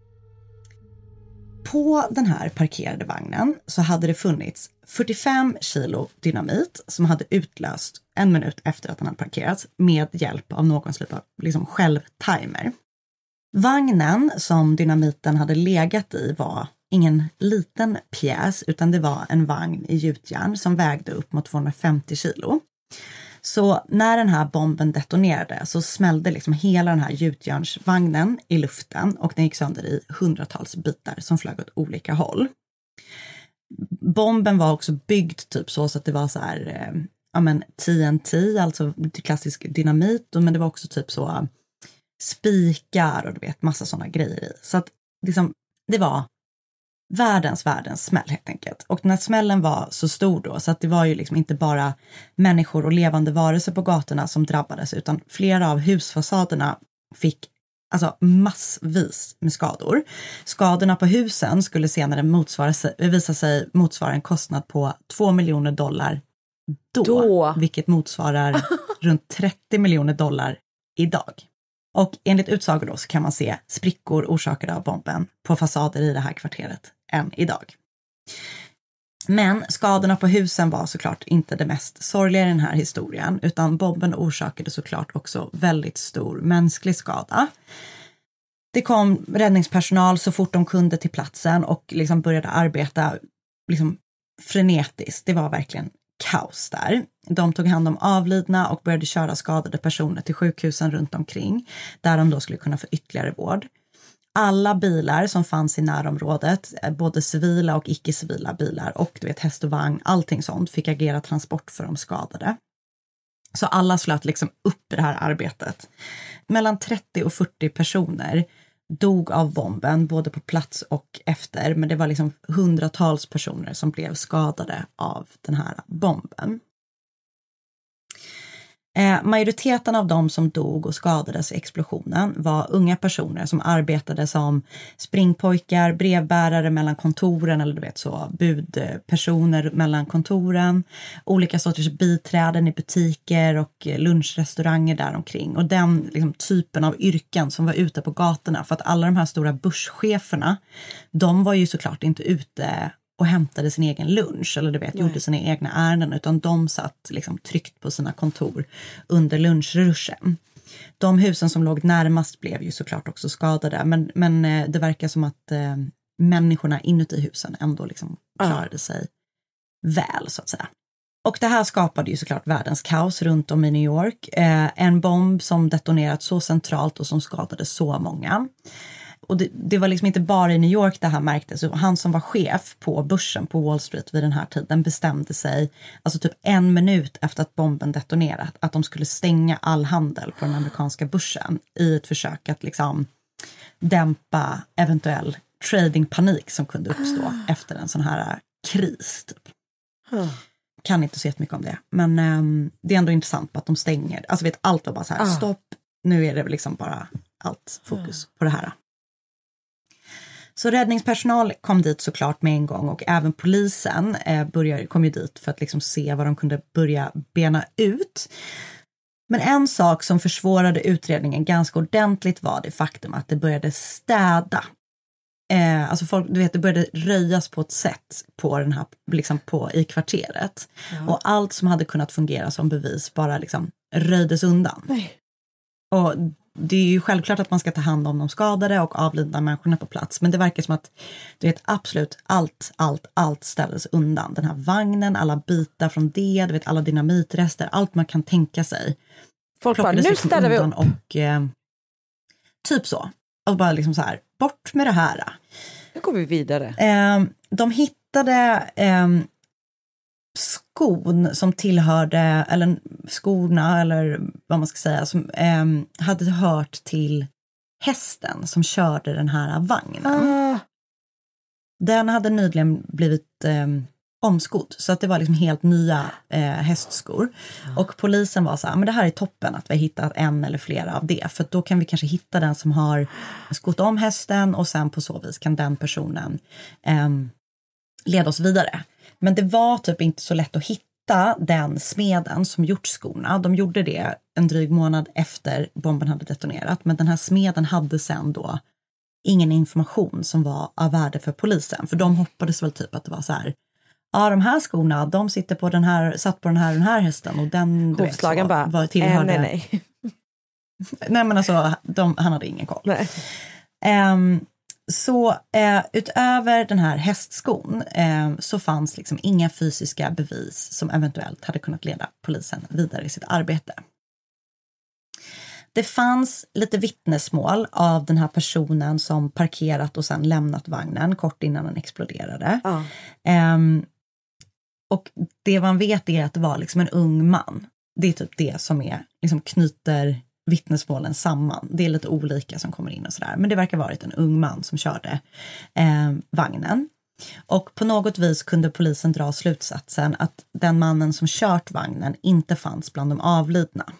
På den här parkerade vagnen så hade det funnits fyrtiofem kilo dynamit som hade utlöst en minut efter att den hade parkerats med hjälp av någon slags liksom självtimer. Vagnen som dynamiten hade legat i var ingen liten pjäs, utan det var en vagn i gjutjärn som vägde upp mot tvåhundrafemtio kilo. Så när den här bomben detonerade så smällde liksom hela den här gjutjärnsvagnen i luften, och den gick sönder i hundratals bitar som flög åt olika håll. Bomben var också byggd typ så, så att det var så här, ja men T N T, alltså klassisk dynamit, men det var också typ så spikar och du vet massa sådana grejer i. Så att liksom, det var världens, världens smäll helt enkelt. Och den här smällen var så stor då så att det var ju liksom inte bara människor och levande varelser på gatorna som drabbades, utan flera av husfasaderna fick alltså massvis med skador. Skadorna på husen skulle senare motsvara, visa sig motsvara en kostnad på två miljoner dollar då, då. Vilket motsvarar runt trettio miljoner dollar idag. Och enligt utsagor då så kan man se sprickor orsakade av bomben på fasader i det här kvarteret än idag. Men skadorna på husen var såklart inte det mest sorgliga i den här historien, utan bomben orsakade såklart också väldigt stor mänsklig skada. Det kom räddningspersonal så fort de kunde till platsen och liksom började arbeta liksom frenetiskt. Det var verkligen kaos där. De tog hand om avlidna och började köra skadade personer till sjukhusen runt omkring, där de då skulle kunna få ytterligare vård. Alla bilar som fanns i närområdet, både civila och icke-civila bilar och du vet häst och vagn, allting sånt fick agera transport för de skadade. Så alla slöt liksom upp i det här arbetet. Mellan trettio och fyrtio personer dog av bomben, både på plats och efter, men det var liksom hundratals personer som blev skadade av den här bomben. Eh, majoriteten av de som dog och skadades i explosionen var unga personer som arbetade som springpojkar, brevbärare mellan kontoren eller du vet så budpersoner mellan kontoren, olika sorters biträden i butiker och lunchrestauranger där omkring och den liksom, typen av yrken som var ute på gatorna, för att alla de här stora börscheferna, de var ju såklart inte ute och hämtade sin egen lunch eller du vet, Nej. gjorde sina egna ärenden, utan de satt liksom tryckt på sina kontor under lunchruschen. De husen som låg närmast blev ju såklart också skadade, men, men det verkar som att eh, människorna inuti husen ändå liksom klarade uh. sig väl så att säga. Och det här skapade ju såklart världens kaos runt om i New York. Eh, en bomb som detonerat så centralt och som skadade så många. Och det, det var liksom inte bara i New York det här märktes. Han som var chef på börsen på Wall Street vid den här tiden bestämde sig, alltså typ en minut efter att bomben detonerat, att de skulle stänga all handel på den amerikanska börsen i ett försök att liksom dämpa eventuell tradingpanik som kunde uppstå efter en sån här kris. Typ. Kan inte se mycket om det, men um, det är ändå intressant på att de stänger. Alltså vet, allt var bara så här, stopp, nu är det liksom bara allt fokus på det här. Så räddningspersonal kom dit såklart med en gång och även polisen eh, började, kom ju dit för att liksom se vad de kunde börja bena ut. Men en sak som försvårade utredningen ganska ordentligt var det faktum att det började städa. Eh, alltså folk, du vet, det började röjas på ett sätt på den här, liksom på, i kvarteret. Ja. Och allt som hade kunnat fungera som bevis bara liksom röjdes undan. Nej. Och det är ju självklart att man ska ta hand om de skadade och avlidna människorna på plats. Men det verkar som att du vet, absolut allt, allt, allt ställdes undan. Den här vagnen, alla bitar från det, du vet, alla dynamitrester, allt man kan tänka sig. Folk bara, nu ställer vi upp. Och eh, typ så. Och bara liksom så här, bort med det här. Nu går vi vidare. Eh, de hittade eh, skon som tillhörde, eller skorna eller vad man ska säga, som eh, hade hört till hästen som körde den här vagnen. Ah. Den hade nyligen blivit eh, omskodd, så att det var liksom helt nya eh, hästskor. Ah. Och polisen var så här, men det här är toppen att vi har hittat en eller flera av det, för då kan vi kanske hitta den som har skott om hästen och sen på så vis kan den personen eh, leda oss vidare. Men det var typ inte så lätt att hitta den smeden som gjort skorna. De gjorde det en dryg månad efter bomben hade detonerat. Men den här smeden hade sen då ingen information som var av värde för polisen. För de hoppades väl typ att det var så här, ja de här skorna, de sitter på den här, satt på den här den här hästen. Och den du vet, så, bara, var tillhörde... äh, nej, nej. nej men alltså, de, han hade ingen koll. Nej. Um, Så eh, utöver den här hästskon eh, så fanns liksom inga fysiska bevis som eventuellt hade kunnat leda polisen vidare i sitt arbete. Det fanns lite vittnesmål av den här personen som parkerat och sen lämnat vagnen kort innan den exploderade. Ja. Eh, Och det man vet är att det var liksom en ung man. Det är typ det som är, liksom knyter vittnesmålen samman. Det är lite olika som kommer in och sådär. Men det verkar ha varit en ung man som körde eh, vagnen. Och på något vis kunde polisen dra slutsatsen att den mannen som kört vagnen inte fanns bland de avlidna.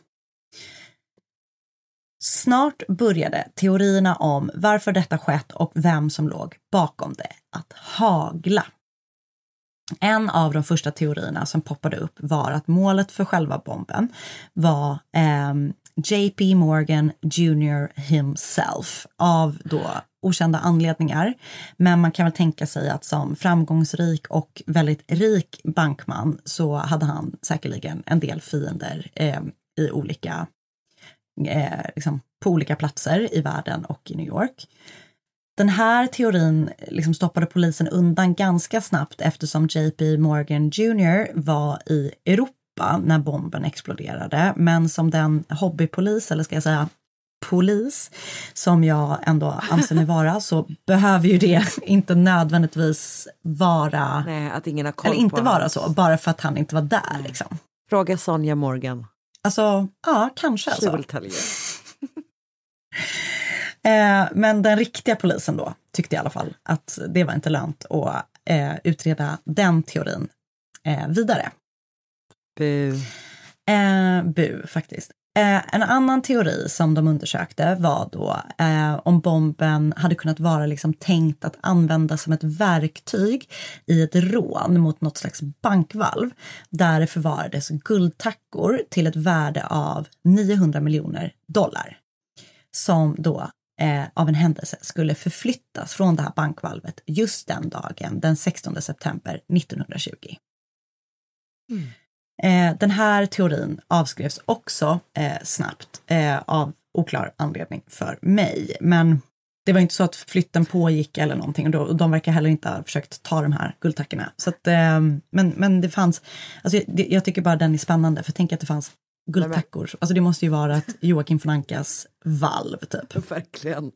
Snart började teorierna om varför detta skett och vem som låg bakom det att hagla. En av de första teorierna som poppade upp var att målet för själva bomben var eh, J P Morgan junior himself av då okända anledningar. Men man kan väl tänka sig att som framgångsrik och väldigt rik bankman så hade han säkerligen en del fiender eh, i olika, eh, liksom på olika platser i världen och i New York. Den här teorin liksom stoppade polisen undan ganska snabbt eftersom J P Morgan junior var i Europa när bomben exploderade. Men som den hobbypolis, eller ska jag säga polis, som jag ändå anser mig vara, så behöver ju det inte nödvändigtvis vara... Nej, att ingen har koll eller inte på vara hans... så, bara för att han inte var där. Liksom. Fråga Sonja Morgan. Alltså, ja, kanske. She alltså. will tell you. Eh, men den riktiga polisen då tyckte i alla fall att det var inte lönt att eh, utreda den teorin eh, vidare. Bu. Eh, bu, faktiskt. Eh, en annan teori som de undersökte var då eh, om bomben hade kunnat vara liksom tänkt att användas som ett verktyg i ett rån mot något slags bankvalv där det förvarades guldtackor till ett värde av niohundra miljoner dollar. Som då eh, av en händelse skulle förflyttas från det här bankvalvet just den dagen, den sextonde september nittonhundratjugo. Mm. Eh, den här teorin avskrevs också eh, snabbt eh, av oklar anledning för mig. Men det var inte så att flytten pågick eller någonting och, då, och de verkar heller inte ha försökt ta de här guldtackorna. Så att, eh, men, men det fanns, alltså, det, jag tycker bara den är spännande för tänk att det fanns guldtackor. Alltså det måste ju vara ett Joakim von Ankas valv typ. Verkligen.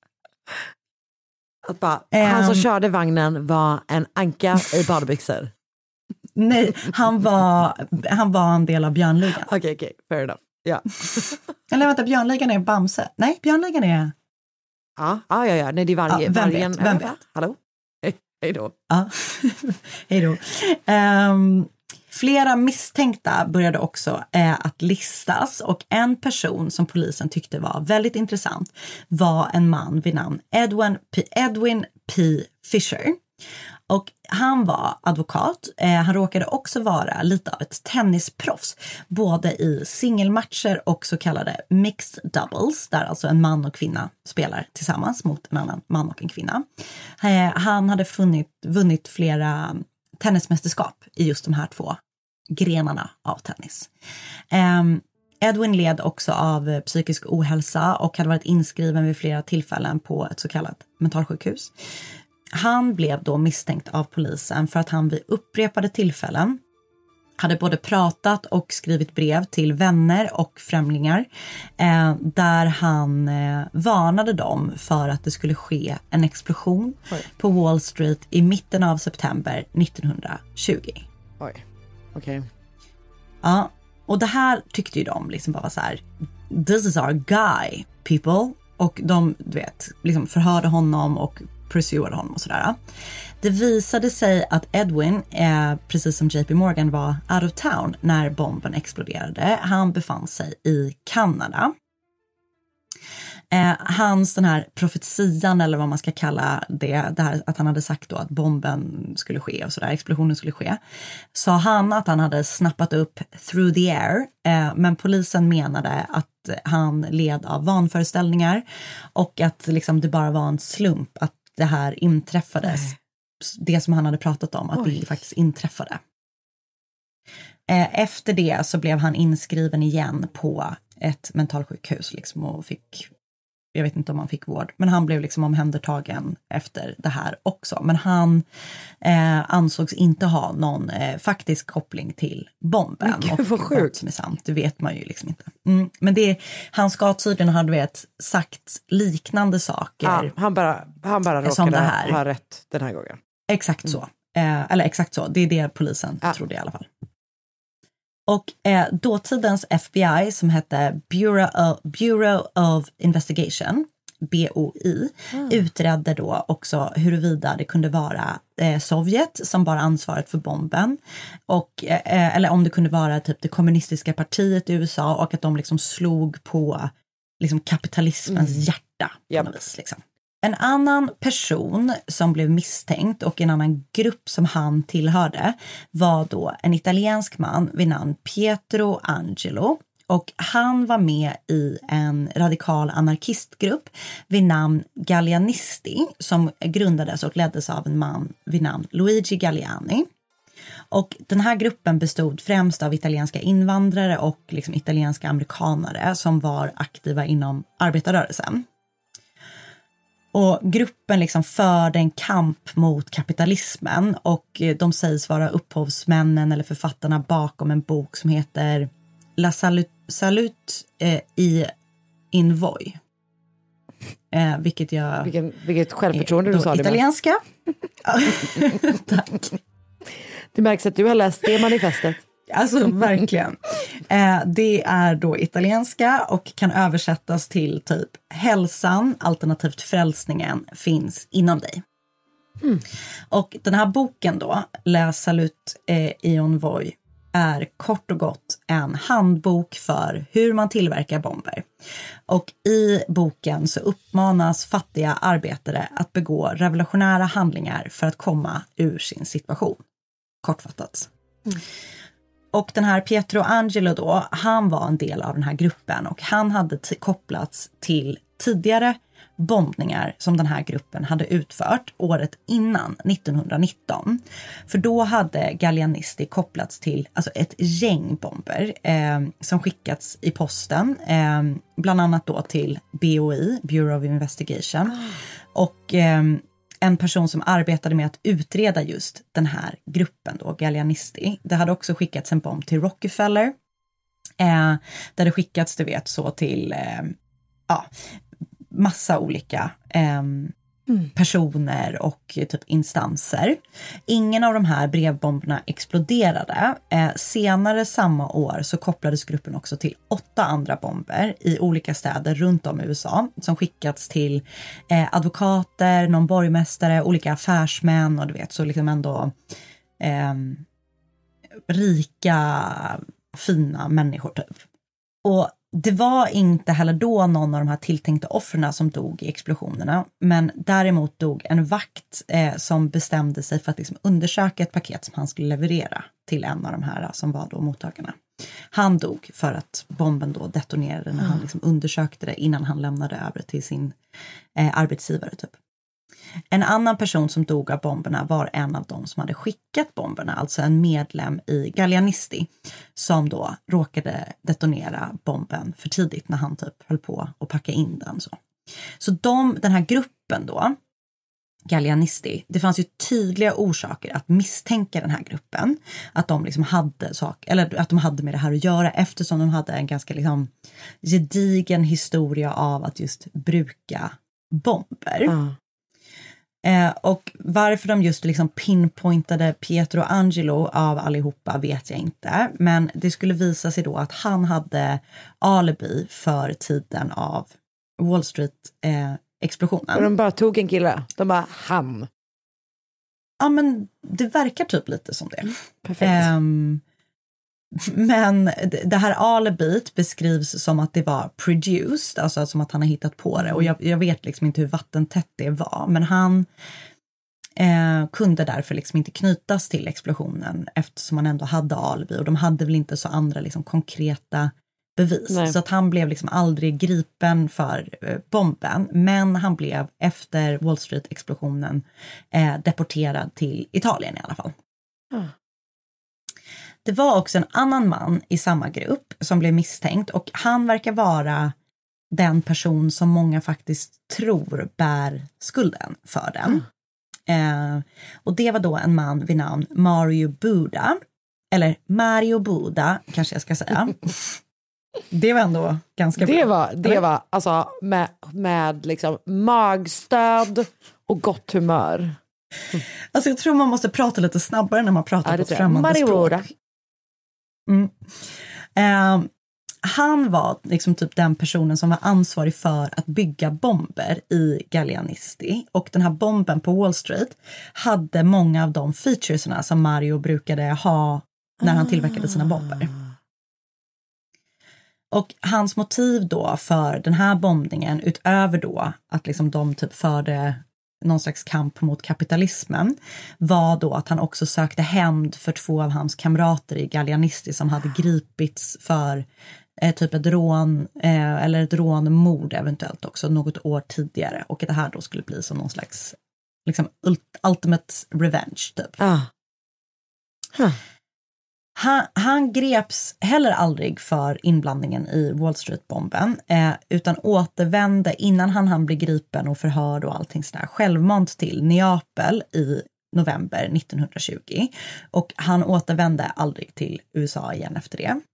Att bara, um, han som körde vagnen var en anka i badbyxor. Nej, han var, han var en del av Björnligan. Okej, okay, okej, okay, fair enough. Ja. Eller vänta, Björnligan är Bamse. Nej, Björnligan är... Ja, ja, ja. Nej, det är varje... Ja, vem varje, vet, vem vet? Hallå? Hej, hej då. Ja, hej då. Um, Flera misstänkta började också eh, att listas och en person som polisen tyckte var väldigt intressant var en man vid namn Edwin P. Edwin P. Fisher. Och han var advokat. Eh, han råkade också vara lite av ett tennisproffs, både i singelmatcher och så kallade mixed doubles, där alltså en man och kvinna spelar tillsammans mot en annan man och en kvinna. Eh, han hade funnit, vunnit flera tennismästerskap i just de här två grenarna av tennis. Um, Edwin led också av psykisk ohälsa och hade varit inskriven vid flera tillfällen på ett så kallat mentalsjukhus. Han blev då misstänkt av polisen för att han vid upprepade tillfällen hade både pratat och skrivit brev till vänner och främlingar eh, där han eh, varnade dem för att det skulle ske en explosion Oj. på Wall Street i mitten av september nittonhundratjugo. Oj, okej. Okay. Ja, och det här tyckte ju de liksom bara var så här: this is our guy, people. Och de, du vet, liksom förhörde honom och pursuade honom och sådär. Det visade sig att Edwin, eh, precis som J P Morgan, var out of town när bomben exploderade. Han befann sig i Kanada. Eh, hans den här profetian, eller vad man ska kalla det, det här, att han hade sagt då att bomben skulle ske och sådär, explosionen skulle ske, sa han att han hade snappat upp through the air, eh, men polisen menade att han led av vanföreställningar och att liksom det bara var en slump att det här inträffades. Nej. Det som han hade pratat om, att Oj. det faktiskt inträffade. Eh, efter det så blev han inskriven igen på ett mentalsjukhus liksom och fick, jag vet inte om han fick vård, men han blev liksom omhändertagen efter det här också. Men han eh, ansågs inte ha någon eh, faktisk koppling till bomben. Men gud, vad sjukt. Som är sant, det vet man ju liksom inte. Mm, men det, han ska tydligen ha, du vet, sagt liknande saker. Ja, han bara, han bara råkade ha rätt den här gången. Exakt så. Eh, eller exakt så, det är det polisen ja. trodde i alla fall. Och eh, dåtidens F B I som hette Bureau of, Bureau of Investigation, B O I, mm. utredde då också huruvida det kunde vara eh, Sovjet som bar ansvaret för bomben. Och, eh, eller om det kunde vara typ det kommunistiska partiet i U S A och att de liksom slog på liksom, kapitalismens mm. hjärta på yep. något vis. Liksom. En annan person som blev misstänkt och en annan grupp som han tillhörde var då en italiensk man vid namn Pietro Angelo. Och han var med i en radikal anarkistgrupp vid namn Gallianisti som grundades och leddes av en man vid namn Luigi Galliani. Och den här gruppen bestod främst av italienska invandrare och liksom italienska amerikanare som var aktiva inom arbetarrörelsen. Och gruppen liksom förde en kamp mot kapitalismen och de sägs vara upphovsmännen eller författarna bakom en bok som heter La Salut, Salut eh, i Invoy. Eh, vilket jag... Vilken, vilket självförtroende du sa det italienska. Tack. Det märks att du har läst det manifestet. Alltså verkligen. Eh, det är då italienska och kan översättas till typ hälsan alternativt frälsningen finns inom dig. Mm. Och den här boken då, La Salut eh, i Envoy, är kort och gott en handbok för hur man tillverkar bomber. Och i boken så uppmanas fattiga arbetare att begå revolutionära handlingar för att komma ur sin situation. Kortfattat. Mm. Och den här Pietro Angelo då, han var en del av den här gruppen och han hade t- kopplats till tidigare bombningar som den här gruppen hade utfört året innan nittonhundranitton. För då hade Gallianisti kopplats till alltså ett gäng bomber eh, som skickats i posten, eh, bland annat då till B O I, Bureau of Investigation, oh. och eh, en person som arbetade med att utreda just den här gruppen då, Gallianisti. Det hade också skickats en bomb till Rockefeller. Eh, där det skickats, du vet, så till eh, ja, massa olika eh, mm. personer och typ instanser. Ingen av de här brevbomberna exploderade. Eh, senare samma år så kopplades gruppen också till åtta andra bomber i olika städer runt om i U S A som skickats till eh, advokater, någon borgmästare, olika affärsmän och du vet så liksom ändå eh, rika, fina människor typ. Och det var inte heller då någon av de här tilltänkta offren som dog i explosionerna, men däremot dog en vakt eh, som bestämde sig för att liksom undersöka ett paket som han skulle leverera till en av de här som var då mottagarna. Han dog för att bomben då detonerade när mm. han liksom undersökte det innan han lämnade över till sin eh, arbetsgivare typ. En annan person som dog av bomberna var en av dem som hade skickat bomberna, alltså en medlem i Gallianisti som då råkade detonera bomben för tidigt när han typ höll på att packa in den. Så, så de, den här gruppen då, Gallianisti, det fanns ju tydliga orsaker att misstänka den här gruppen, att de liksom hade sak, eller att de hade med det här att göra eftersom de hade en ganska liksom gedigen historia av att just bruka bomber. Mm. Eh, och varför de just liksom pinpointade Pietro Angelo av allihopa vet jag inte. Men det skulle visa sig då att han hade alibi för tiden av Wall Street-explosionen. Eh, och de bara tog en kille, de bara han. Ja men det verkar typ lite som det. Mm, perfekt. Eh, men det här alibit beskrivs som att det var produced, alltså som att han har hittat på det. Och jag, jag vet liksom inte hur vattentätt det var, men han eh, kunde därför liksom inte knytas till explosionen eftersom han ändå hade alibi. Och de hade väl inte så andra liksom konkreta bevis. Nej. Så att han blev liksom aldrig gripen för eh, bomben, men han blev efter Wall Street-explosionen eh, deporterad till Italien i alla fall. Mm. Det var också en annan man i samma grupp som blev misstänkt och han verkar vara den person som många faktiskt tror bär skulden för den. Mm. Eh, och det var då en man vid namn Mario Buda, eller Mario Buda kanske jag ska säga. Det var ändå ganska det bra. Var, det eller? var alltså med, med liksom magstöd och gott humör. Mm. Alltså jag tror man måste prata lite snabbare när man pratar ja, på ett främmande språk. Mm. Uh, han var liksom typ den personen som var ansvarig för att bygga bomber i Gallianisti. Och den här bomben på Wall Street hade många av de featuresna som Mario brukade ha när han tillverkade sina bomber. Och hans motiv då för den här bombningen, utöver då att liksom de typ förde någon slags kamp mot kapitalismen, var då att han också sökte hämnd för två av hans kamrater i Gallianisti som hade gripits för eh, typ ett rån eh, eller ett rånmord eventuellt också något år tidigare. Och det här då skulle bli som någon slags liksom ultimate revenge typ. Ah. Huh. Han, han greps heller aldrig för inblandningen i Wall Street-bomben eh, utan återvände innan han hann bli gripen och förhörd och allting sådär självmant till Neapel i november nittonhundratjugo. Och han återvände aldrig till U S A igen efter det.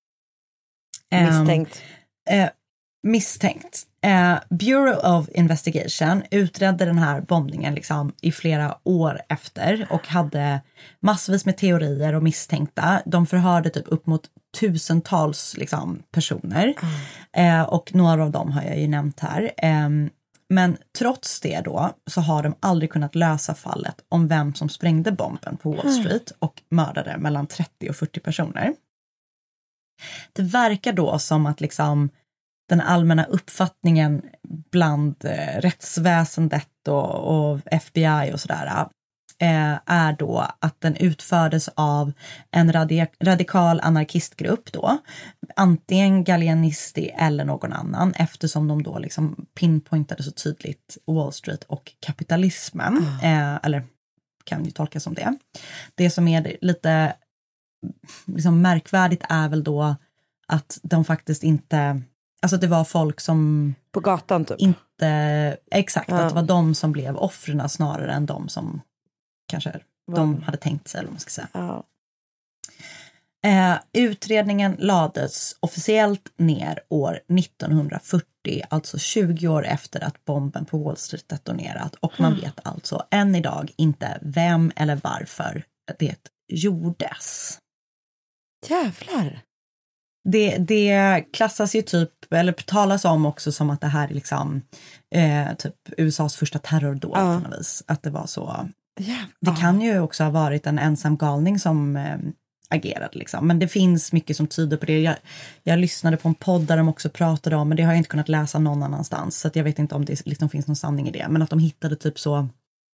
Misstänkt. Eh, eh, misstänkt. Eh, Bureau of Investigation utredde den här bombningen liksom i flera år efter och hade massvis med teorier och misstänkta. De förhörde typ upp mot tusentals liksom, personer mm. eh, och några av dem har jag ju nämnt här. Eh, men trots det då så har de aldrig kunnat lösa fallet om vem som sprängde bomben på Wall Street och mördade mellan trettio och fyrtio personer. Det verkar då som att liksom den allmänna uppfattningen bland eh, rättsväsendet och, och F B I och sådär eh, är då att den utfördes av en radia- radikal anarkistgrupp då, antingen Gallianisti eller någon annan, eftersom de då liksom pinpointade så tydligt Wall Street och kapitalismen, mm. eh, eller kan ju tolkas som det. Det som är lite liksom märkvärdigt är väl då att de faktiskt inte, alltså det var folk som på gatan typ. Inte, exakt, ja. Att det var de som blev offren snarare än de som kanske var. De hade tänkt sig, eller vad man ska säga. Ja. Eh, utredningen lades officiellt ner år nittonhundrafyrtio, alltså tjugo år efter att bomben på Wall Street detonerat. Och man mm. vet alltså än idag inte vem eller varför det gjordes. Jävlar. Det, det klassas ju typ, eller talas om också som att det här är liksom eh, typ U S A:s första terrordåd ja. på något vis. Att det var så. Jävlar. Det kan ju också ha varit en ensam galning som eh, agerade liksom. Men det finns mycket som tyder på det. Jag, jag lyssnade på en podd där de också pratade om, men det har jag inte kunnat läsa någon annanstans. Så att jag vet inte om det liksom finns någon sanning i det. Men att de hittade typ så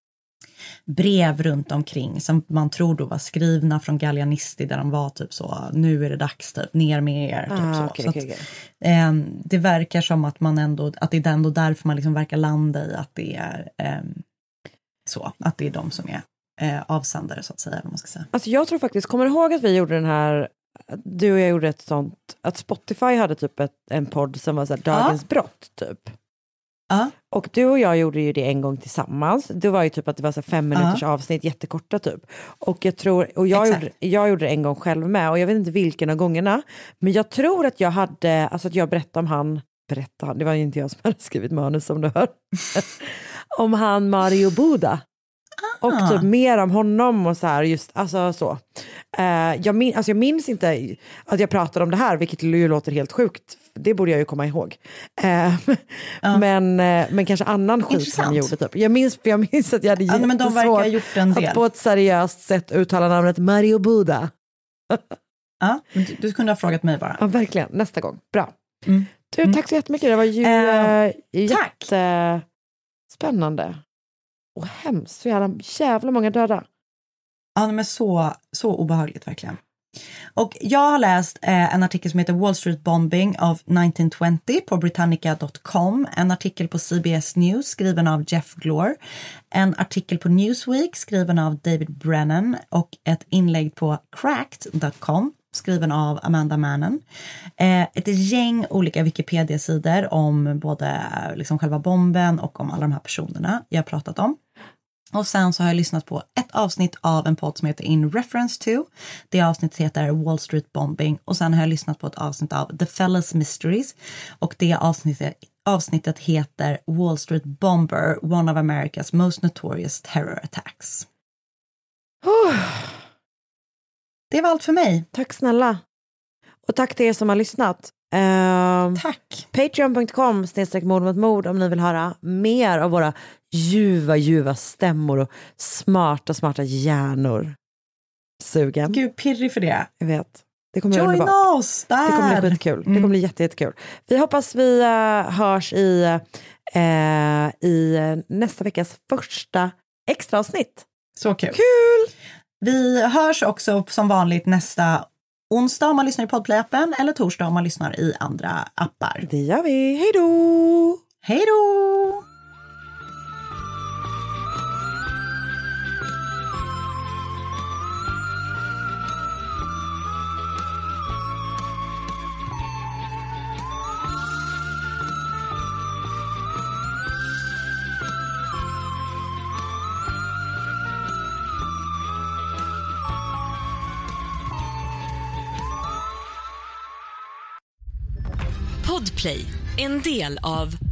brev runt omkring som man tror då var skrivna från Gallianisti där de var typ så, nu är det dags typ, ner med er. Typ ah, så. Okay, så okay, att, okay. Eh, det verkar som att man ändå, att det är ändå därför man liksom verkar landa i att det är eh, så, att det är de som är eh, avsändare så att säga, om man ska säga. Alltså jag tror faktiskt, kommer du ihåg att vi gjorde den här, du och jag gjorde ett sånt, att Spotify hade typ ett, en podd som var så här, dagens ja. brott typ. Ja. Och du och jag gjorde ju det en gång tillsammans. Det var ju typ att det var så fem minuters ja. avsnitt, jättekorta typ. Och jag tror, och jag gjorde, jag gjorde det en gång själv med, och jag vet inte vilken av gångerna, men jag tror att jag hade, alltså att jag berättade om han, berättade han, det var ju inte jag som hade skrivit manus som du hör, om han Mario Buda. Och typ mer om honom och så här, just, alltså så. Uh, jag, min, alltså jag minns inte att jag pratade om det här, vilket ju låter helt sjukt. Det borde jag ju komma ihåg. Uh, ja. men, uh, men kanske annan skit som gjorde typ. Jag minns, för jag minns att jag hade ja, men de verkar gjort en del. Att på ett seriöst sätt uttala namnet Mario Buda. Ja, du, du kunde ha frågat mig bara. Ja, verkligen. Nästa gång. Bra. Mm. Du, tack mm. så jättemycket. Det var ju uh, jättespännande. Och hemskt, så jävla, jävla många döda. Ja, men så, så obehagligt verkligen. Och jag har läst eh, en artikel som heter Wall Street Bombing of nitton tjugo på Britannica dot com. En artikel på C B S News skriven av Jeff Glor. En artikel på Newsweek skriven av David Brennan. Och ett inlägg på cracked dot com skriven av Amanda Mannon. Eh, ett gäng olika Wikipedia-sidor om både liksom själva bomben och om alla de här personerna jag har pratat om. Och sen så har jag lyssnat på ett avsnitt av en podd som heter In Reference To. Det avsnittet heter Wall Street Bombing. Och sen har jag lyssnat på ett avsnitt av The Fellas Mysteries. Och det avsnittet, avsnittet heter Wall Street Bomber, one of America's most notorious terror attacks. Oh. Det var allt för mig. Tack snälla. Och tack till er som har lyssnat. Uh, tack. Patreon punkt com snedstreck mord mot mord om ni vill höra mer av våra ljuva, ljuva stämmor och smarta, smarta hjärnor. Sugen. Gud, pirrig för det. Jag vet. Det kommer Join underbart. oss där. Det kommer bli skitkul. Mm. Det kommer bli jätte, jättekul. Vi hoppas vi uh, hörs i, uh, i nästa veckas första extra avsnitt. Så kul. Kul! Vi hörs också som vanligt nästa onsdag om man lyssnar i Podplay-appen eller torsdag om man lyssnar i andra appar. Det gör vi. Hej då! Hej då! Podplay, en del av